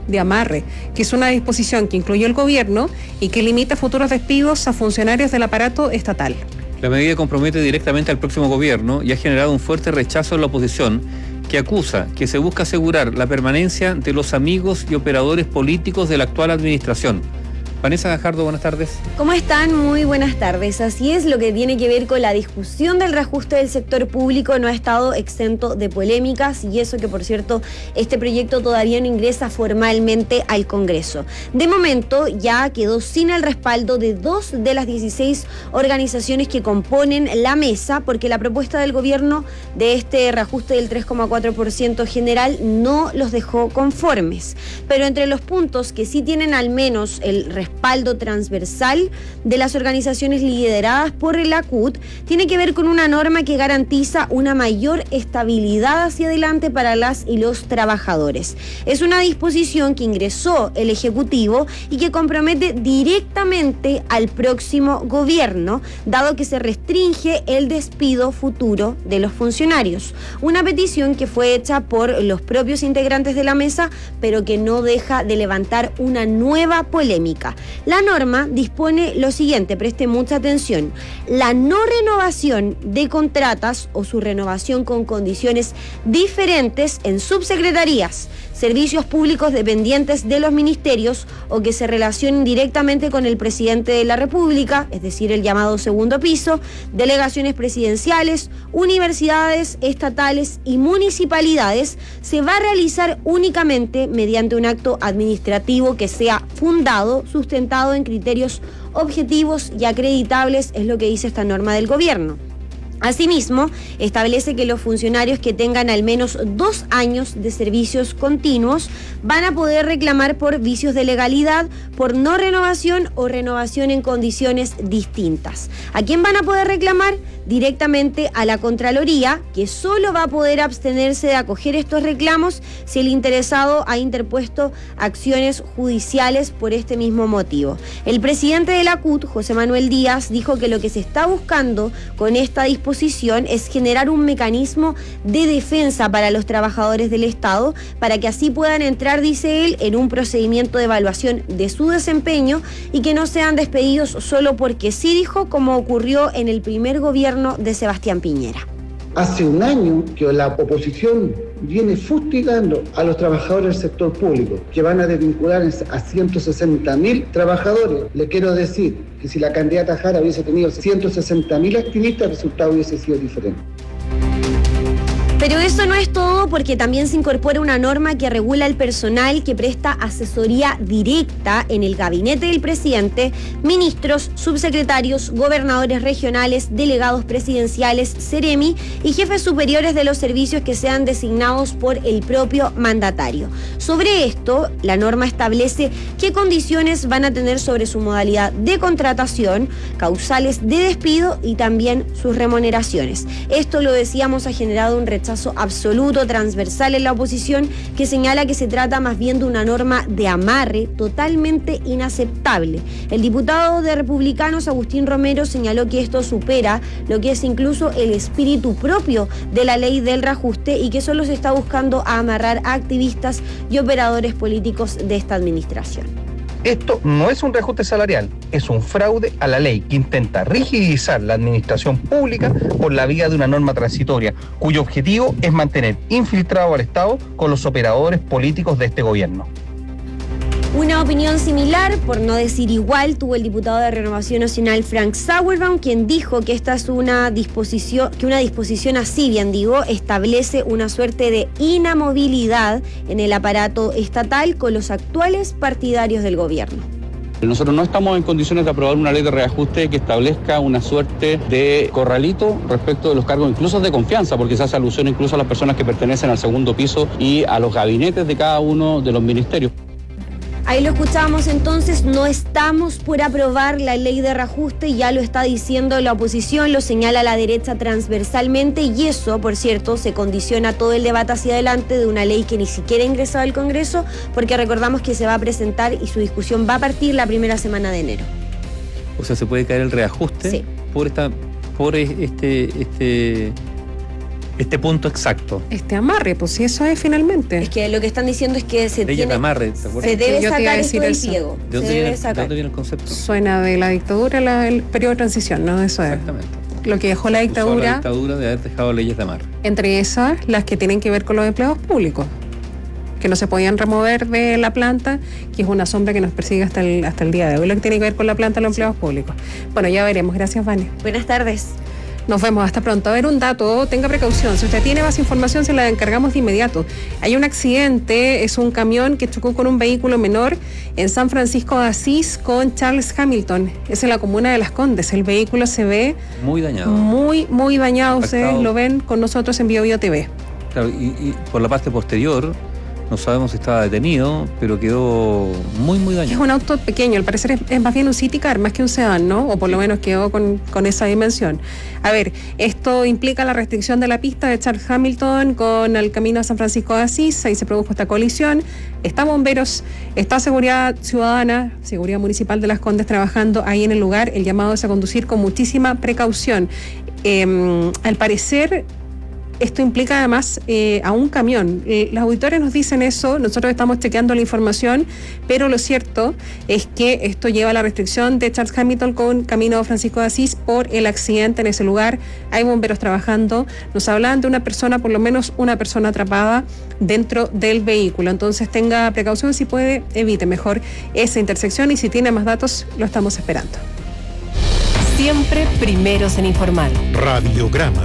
de amarre, que es una disposición que incluyó el gobierno y que limita futuros despidos a funcionarios del aparato estatal. La medida compromete directamente al próximo gobierno y ha generado un fuerte rechazo en la oposición, que acusa que se busca asegurar la permanencia de los amigos y operadores políticos de la actual administración. Vanessa Gajardo, buenas tardes. ¿Cómo están? Muy buenas tardes. Así es, lo que tiene que ver con la discusión del reajuste del sector público no ha estado exento de polémicas, y eso que, por cierto, este proyecto todavía no ingresa formalmente al Congreso. De momento ya quedó sin el respaldo de dos de las dieciséis organizaciones que componen la mesa, porque la propuesta del gobierno de este reajuste del tres coma cuatro por ciento general no los dejó conformes. Pero entre los puntos que sí tienen al menos el respaldo respaldo transversal de las organizaciones lideradas por la C U T tiene que ver con una norma que garantiza una mayor estabilidad hacia adelante para las y los trabajadores. Es una disposición que ingresó el Ejecutivo y que compromete directamente al próximo gobierno, dado que se restringe el despido futuro de los funcionarios. Una petición que fue hecha por los propios integrantes de la mesa, pero que no deja de levantar una nueva polémica. La norma dispone lo siguiente, preste mucha atención: la no renovación de contratas o su renovación con condiciones diferentes en subsecretarías, servicios públicos dependientes de los ministerios o que se relacionen directamente con el presidente de la República, es decir, el llamado segundo piso, delegaciones presidenciales, universidades estatales y municipalidades, se va a realizar únicamente mediante un acto administrativo que sea fundado, sustentado en criterios objetivos y acreditables, es lo que dice esta norma del gobierno. Asimismo, establece que los funcionarios que tengan al menos dos años de servicios continuos van a poder reclamar por vicios de legalidad, por no renovación o renovación en condiciones distintas. ¿A quién van a poder reclamar? Directamente a la Contraloría, que solo va a poder abstenerse de acoger estos reclamos si el interesado ha interpuesto acciones judiciales por este mismo motivo. El presidente de la C U T, José Manuel Díaz, dijo que lo que se está buscando con esta disposición es generar un mecanismo de defensa para los trabajadores del Estado, para que así puedan entrar, dice él, en un procedimiento de evaluación de su desempeño y que no sean despedidos solo porque sí, dijo, como ocurrió en el primer gobierno de Sebastián Piñera. Hace un año que la oposición viene fustigando a los trabajadores del sector público, que van a desvincular a ciento sesenta mil trabajadores. Le quiero decir que si la candidata Jara hubiese tenido ciento sesenta mil activistas, el resultado hubiese sido diferente. Pero eso no es todo, porque también se incorpora una norma que regula el personal que presta asesoría directa en el gabinete del presidente, ministros, subsecretarios, gobernadores regionales, delegados presidenciales, Seremi y jefes superiores de los servicios que sean designados por el propio mandatario. Sobre esto, la norma establece qué condiciones van a tener sobre su modalidad de contratación, causales de despido y también sus remuneraciones. Esto, lo decíamos, ha generado un rechazo absoluto, transversal en la oposición, que señala que se trata más bien de una norma de amarre totalmente inaceptable. El diputado de Republicanos, Agustín Romero, señaló que esto supera lo que es incluso el espíritu propio de la ley del reajuste y que solo se está buscando amarrar a activistas y operadores políticos de esta administración. Esto no es un reajuste salarial, es un fraude a la ley que intenta rigidizar la administración pública por la vía de una norma transitoria, cuyo objetivo es mantener infiltrado al Estado con los operadores políticos de este gobierno. Una opinión similar, por no decir igual, tuvo el diputado de Renovación Nacional Frank Sauerbaum, quien dijo que esta es una disposición, que una disposición así, bien digo, establece una suerte de inamovilidad en el aparato estatal con los actuales partidarios del gobierno. Nosotros no estamos en condiciones de aprobar una ley de reajuste que establezca una suerte de corralito respecto de los cargos incluso de confianza, porque se hace alusión incluso a las personas que pertenecen al segundo piso y a los gabinetes de cada uno de los ministerios. Ahí lo escuchábamos entonces, no estamos por aprobar la ley de reajuste, ya lo está diciendo la oposición, lo señala la derecha transversalmente, y eso, por cierto, se condiciona todo el debate hacia adelante de una ley que ni siquiera ha ingresado al Congreso, porque recordamos que se va a presentar y su discusión va a partir la primera semana de enero. O sea, ¿se puede caer el reajuste? Sí. Por esta, por este, este, este punto exacto. Este amarre, pues si eso es finalmente. Es que lo que están diciendo es que se Leyes tiene, de amarre, ¿te acuerdas? se debe Yo te iba a sacar decir esto del eso. pliego. ¿De dónde, Se debe viene, ¿De sacar. dónde viene el concepto? Suena de la dictadura, la, el periodo de transición, ¿no? Eso es. Exactamente. Lo que dejó la Usó dictadura, la dictadura de haber dejado leyes de amarre. entre esas, las que tienen que ver con los empleados públicos, que no se podían remover de la planta, que es una sombra que nos persigue hasta el, hasta el día de hoy, lo que tiene que ver con la planta de los empleados públicos. Bueno, ya veremos. Gracias, Vane. Buenas tardes. Nos vemos, hasta pronto. A ver, un dato, tenga precaución. Si usted tiene más información, se la encargamos de inmediato. Hay un accidente, es un camión que chocó con un vehículo menor en San Francisco de Asís con Charles Hamilton. Es en la comuna de Las Condes. El vehículo se ve Muy dañado. muy, muy dañado. Impactado. Ustedes lo ven con nosotros en Bio Bio T V. Claro, y, y por la parte posterior, no sabemos si estaba detenido, pero quedó muy, muy Es dañado. un auto pequeño, al parecer es, es más bien un city car, más que un sedán, ¿no? O por lo menos quedó con, con esa dimensión. A ver, esto implica la restricción de la pista de Charles Hamilton con el camino a San Francisco de Asís. Ahí se produjo esta colisión. Está bomberos, está seguridad ciudadana, seguridad municipal de Las Condes trabajando ahí en el lugar. El llamado es a conducir con muchísima precaución. Eh, al parecer, esto implica además eh, a un camión. Eh, los auditores nos dicen eso, nosotros estamos chequeando la información, pero lo cierto es que esto lleva a la restricción de Charles Hamilton con camino a Francisco de Asís por el accidente en ese lugar. Hay bomberos trabajando. Nos hablan de una persona, por lo menos una persona atrapada dentro del vehículo. Entonces tenga precaución, si puede, evite mejor esa intersección y si tiene más datos, lo estamos esperando. Siempre primeros en informar. Radiograma.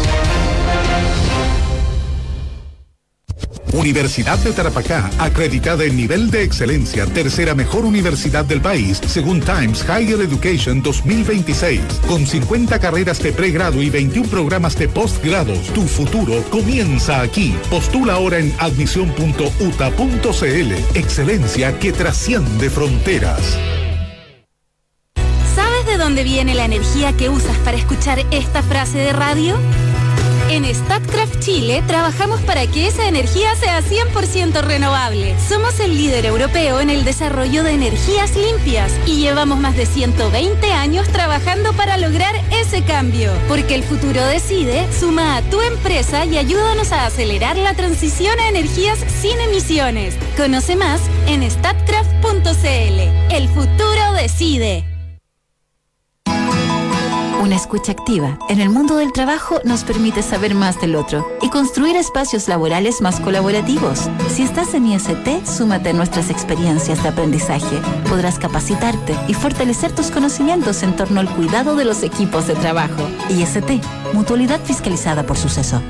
Universidad de Tarapacá, acreditada en nivel de excelencia, tercera mejor universidad del país, según Times Higher Education dos mil veintiséis. Con cincuenta carreras de pregrado y veintiún programas de postgrados, tu futuro comienza aquí. Postula ahora en admisión punto u t a punto c l. Excelencia que trasciende fronteras. ¿Sabes de dónde viene la energía que usas para escuchar esta frase de radio? En Statkraft Chile trabajamos para que esa energía sea cien por ciento renovable. Somos el líder europeo en el desarrollo de energías limpias y llevamos más de ciento veinte años trabajando para lograr ese cambio. Porque el futuro decide, suma a tu empresa y ayúdanos a acelerar la transición a energías sin emisiones. Conoce más en statkraft punto c l. El futuro decide. Una escucha activa en el mundo del trabajo nos permite saber más del otro y construir espacios laborales más colaborativos. Si estás en I S T, súmate a nuestras experiencias de aprendizaje. Podrás capacitarte y fortalecer tus conocimientos en torno al cuidado de los equipos de trabajo. I S T, mutualidad fiscalizada por Suceso.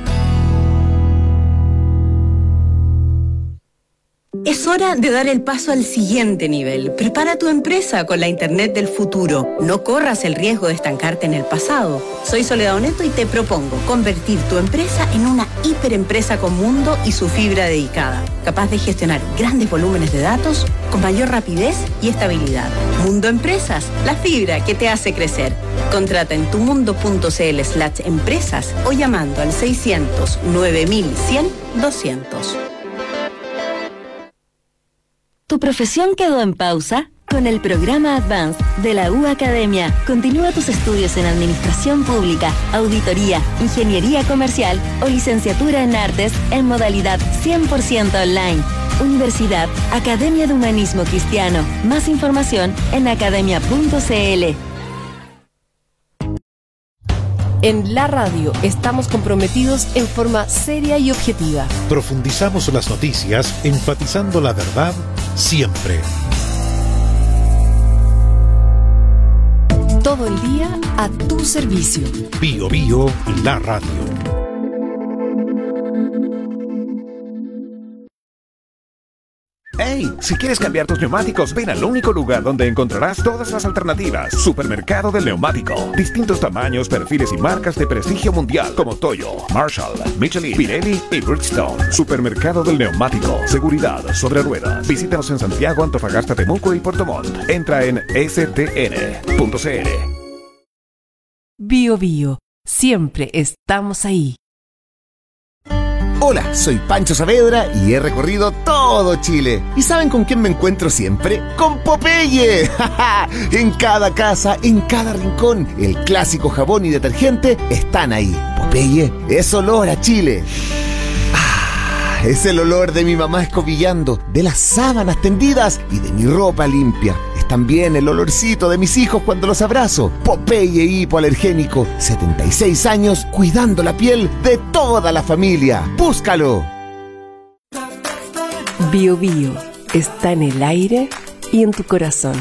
Es hora de dar el paso al siguiente nivel. Prepara tu empresa con la Internet del futuro. No corras el riesgo de estancarte en el pasado. Soy Soledad Oneto y te propongo convertir tu empresa en una hiperempresa con mundo y su fibra dedicada, capaz de gestionar grandes volúmenes de datos con mayor rapidez y estabilidad. Mundo Empresas, la fibra que te hace crecer. Contrata en tumundo.cl slash empresas o llamando al seiscientos nueve mil cien doscientos. ¿Tu profesión quedó en pausa? Con el programa Advanced de la U Academia, continúa tus estudios en Administración Pública, Auditoría, Ingeniería Comercial o Licenciatura en Artes en modalidad cien por ciento online. Universidad Academia de Humanismo Cristiano. Más información en academia punto c l. En la radio estamos comprometidos en forma seria y objetiva. Profundizamos las noticias, enfatizando la verdad siempre. Todo el día a tu servicio. Bio Bio, la radio. ¡Hey! Si quieres cambiar tus neumáticos, ven al único lugar donde encontrarás todas las alternativas. Supermercado del Neumático. Distintos tamaños, perfiles y marcas de prestigio mundial como Toyo, Marshall, Michelin, Pirelli y Bridgestone. Supermercado del Neumático. Seguridad sobre ruedas. Visítanos en Santiago, Antofagasta, Temuco y Puerto Montt. Entra en s t n punto c l. Bio Bio. Siempre estamos ahí. Hola, soy Pancho Saavedra y he recorrido todo Chile. ¿Y saben con quién me encuentro siempre? ¡Con Popeye! En cada casa, en cada rincón, el clásico jabón y detergente están ahí. Popeye es olor a Chile. Ah, es el olor de mi mamá escobillando, de las sábanas tendidas y de mi ropa limpia. Es también el olorcito de mis hijos cuando los abrazo. Popeye hipoalergénico, setenta y seis años cuidando la piel de toda la familia. ¡Búscalo! Bio Bio está en el aire y en tu corazón.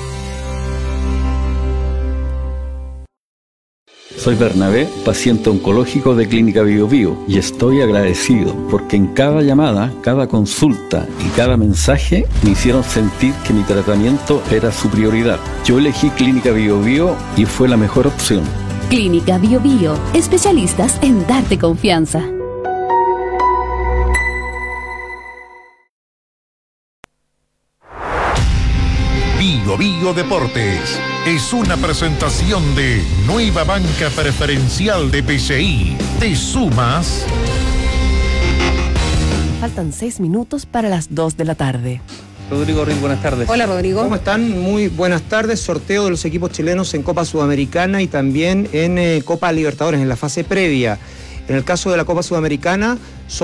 Soy Bernabé, paciente oncológico de Clínica Bio Bio, y estoy agradecido porque en cada llamada, cada consulta y cada mensaje me hicieron sentir que mi tratamiento era su prioridad. Yo elegí Clínica Bio Bio y fue la mejor opción. Clínica Bio Bio, especialistas en darte confianza. Bio Bio Deportes es una presentación de Nueva Banca Preferencial de P C I. ¿Te sumas? Faltan seis minutos para las dos de la tarde. Rodrigo Riz, buenas tardes. Hola, Rodrigo. ¿Cómo están? Muy buenas tardes. Sorteo de los equipos chilenos en Copa Sudamericana y también en eh, Copa Libertadores, en la fase previa. En el caso de la Copa Sudamericana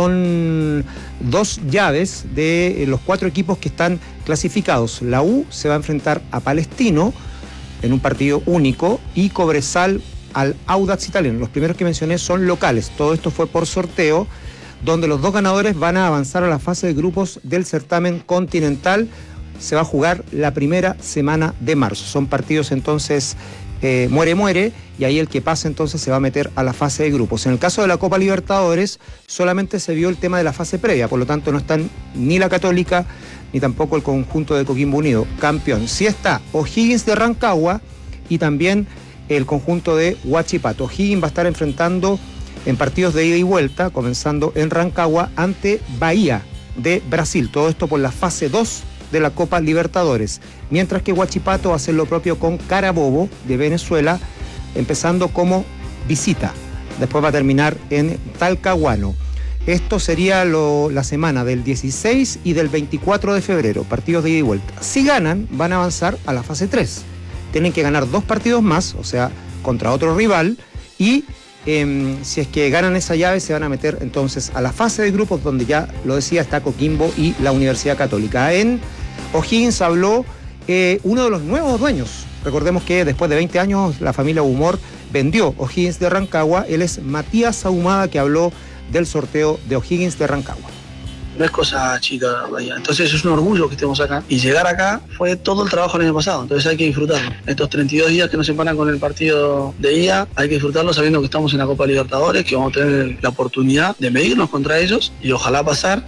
son dos llaves de los cuatro equipos que están clasificados. La U se va a enfrentar a Palestino en un partido único y Cobresal al Audax Italiano. Los primeros que mencioné son locales. Todo esto fue por sorteo, donde los dos ganadores van a avanzar a la fase de grupos del certamen continental. Se va a jugar la primera semana de marzo. Son partidos entonces eh, muere muere y ahí el que pase entonces se va a meter a la fase de grupos. En el caso de la Copa Libertadores solamente se vio el tema de la fase previa, por lo tanto no están ni la Católica ni tampoco el conjunto de Coquimbo Unido, campeón. Sí está O'Higgins de Rancagua y también el conjunto de Huachipato. O'Higgins va a estar enfrentando en partidos de ida y vuelta, comenzando en Rancagua ante Bahía de Brasil. Todo esto por la fase dos de la Copa Libertadores. Mientras que Huachipato va a hacer lo propio con Carabobo de Venezuela, empezando como visita. Después va a terminar en Talcahuano. Esto sería lo, la semana del dieciséis y del veinticuatro de febrero, partidos de ida y vuelta. Si ganan, van a avanzar a la fase tres. Tienen que ganar dos partidos más, o sea, contra otro rival, y eh, si es que ganan esa llave, se van a meter entonces a la fase de grupos, donde ya lo decía, está Coquimbo y la Universidad Católica. En O'Higgins habló eh, uno de los nuevos dueños. Recordemos que después de veinte años la familia Humor vendió O'Higgins de Rancagua. Él es Matías Ahumada, que habló del sorteo de O'Higgins de Rancagua. No es cosa chica, vaya. Entonces es un orgullo que estemos acá. Y llegar acá fue todo el trabajo el año pasado. Entonces hay que disfrutarlo. Estos treinta y dos días que nos separan con el partido de ida, hay que disfrutarlo sabiendo que estamos en la Copa Libertadores, que vamos a tener la oportunidad de medirnos contra ellos y ojalá pasar.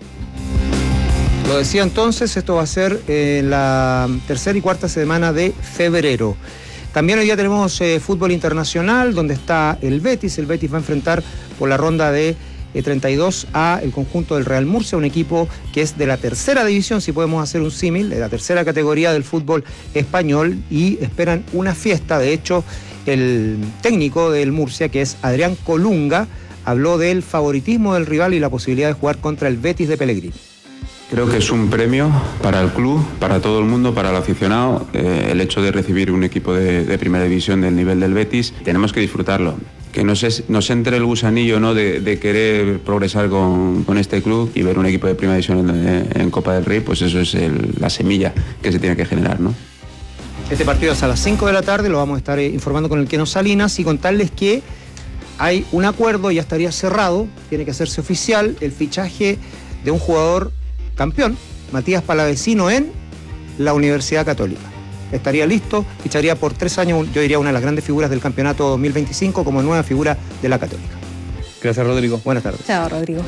Lo decía entonces, esto va a ser en la tercera y cuarta semana de febrero. También hoy día tenemos eh, fútbol internacional, donde está el Betis. El Betis va a enfrentar por la ronda de eh, treinta y dos a el conjunto del Real Murcia, un equipo que es de la tercera división, si podemos hacer un símil, de la tercera categoría del fútbol español, y esperan una fiesta. De hecho, el técnico del Murcia, que es Adrián Colunga, habló del favoritismo del rival y la posibilidad de jugar contra el Betis de Pellegrini. Creo que es un premio para el club, para todo el mundo, para el aficionado, eh, el hecho de recibir un equipo de, de primera división del nivel del Betis. Tenemos que disfrutarlo, que nos, es, nos entre el gusanillo, ¿no?, de, de querer progresar con, con este club, y ver un equipo de primera división en, en Copa del Rey, pues eso es el, la semilla que se tiene que generar, ¿no? Este partido es a las cinco de la tarde, lo vamos a estar informando con el Keno Salinas y contarles que hay un acuerdo, ya estaría cerrado, tiene que hacerse oficial el fichaje de un jugador campeón, Matías Palavecino, en la Universidad Católica. Estaría listo, ficharía por tres años, yo diría una de las grandes figuras del campeonato dos mil veinticinco como nueva figura de la Católica. Gracias, Rodrigo. Buenas tardes. Chao, Rodrigo.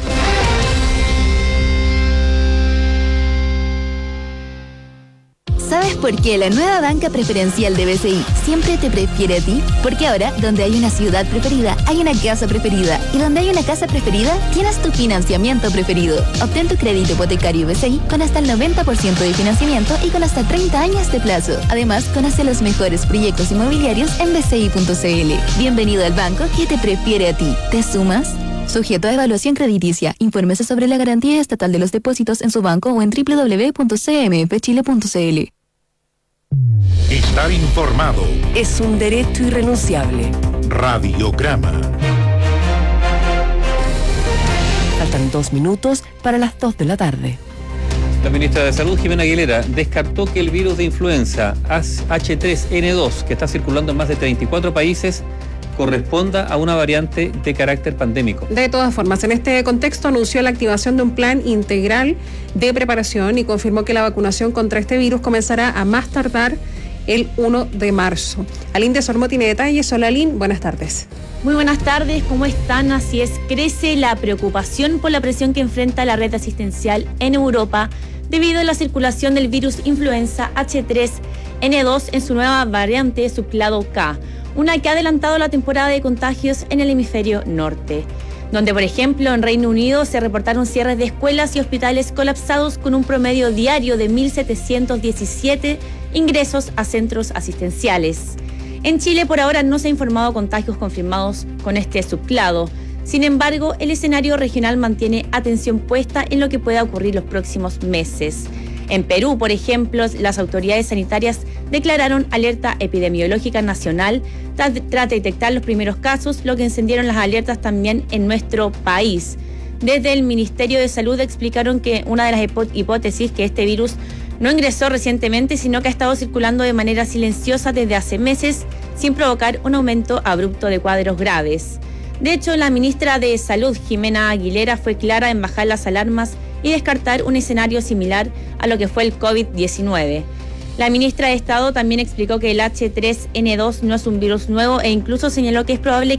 ¿Sabes por qué la nueva banca preferencial de B C I siempre te prefiere a ti? Porque ahora, donde hay una ciudad preferida, hay una casa preferida. Y donde hay una casa preferida, tienes tu financiamiento preferido. Obtén tu crédito hipotecario B C I con hasta el noventa por ciento de financiamiento y con hasta treinta años de plazo. Además, conoce los mejores proyectos inmobiliarios en b c i punto c l. Bienvenido al banco que te prefiere a ti. ¿Te sumas? Sujeto a evaluación crediticia. Infórmese sobre la garantía estatal de los depósitos en su banco o en doble u doble u doble u punto c m f chile punto c l. Estar informado es un derecho irrenunciable. Radiograma. Faltan dos minutos para las dos de la tarde. La ministra de Salud, Jimena Aguilera, descartó que el virus de influenza H tres N dos, que está circulando en más de treinta y cuatro países, corresponda a una variante de carácter pandémico. De todas formas, en este contexto anunció la activación de un plan integral de preparación y confirmó que la vacunación contra este virus comenzará a más tardar el uno de marzo. Aline de Sormo tiene detalles. Hola Aline, buenas tardes. Muy buenas tardes, ¿cómo están? Así es, crece la preocupación por la presión que enfrenta la red asistencial en Europa debido a la circulación del virus influenza H tres N dos en su nueva variante subclado K, una que ha adelantado la temporada de contagios en el hemisferio norte, donde por ejemplo en Reino Unido se reportaron cierres de escuelas y hospitales colapsados con un promedio diario de mil setecientos diecisiete ingresos a centros asistenciales. En Chile por ahora no se ha informado contagios confirmados con este subclado. Sin embargo, el escenario regional mantiene atención puesta en lo que pueda ocurrir los próximos meses. En Perú, por ejemplo, las autoridades sanitarias declararon alerta epidemiológica nacional tras, tras detectar los primeros casos, lo que encendieron las alertas también en nuestro país. Desde el Ministerio de Salud explicaron que una de las hipó- hipótesis que este virus no ingresó recientemente, sino que ha estado circulando de manera silenciosa desde hace meses, sin provocar un aumento abrupto de cuadros graves. De hecho, la ministra de Salud, Jimena Aguilera, fue clara en bajar las alarmas y descartar un escenario similar a lo que fue el COVID diecinueve. La ministra de Estado también explicó que el H tres N dos no es un virus nuevo e incluso señaló que es probable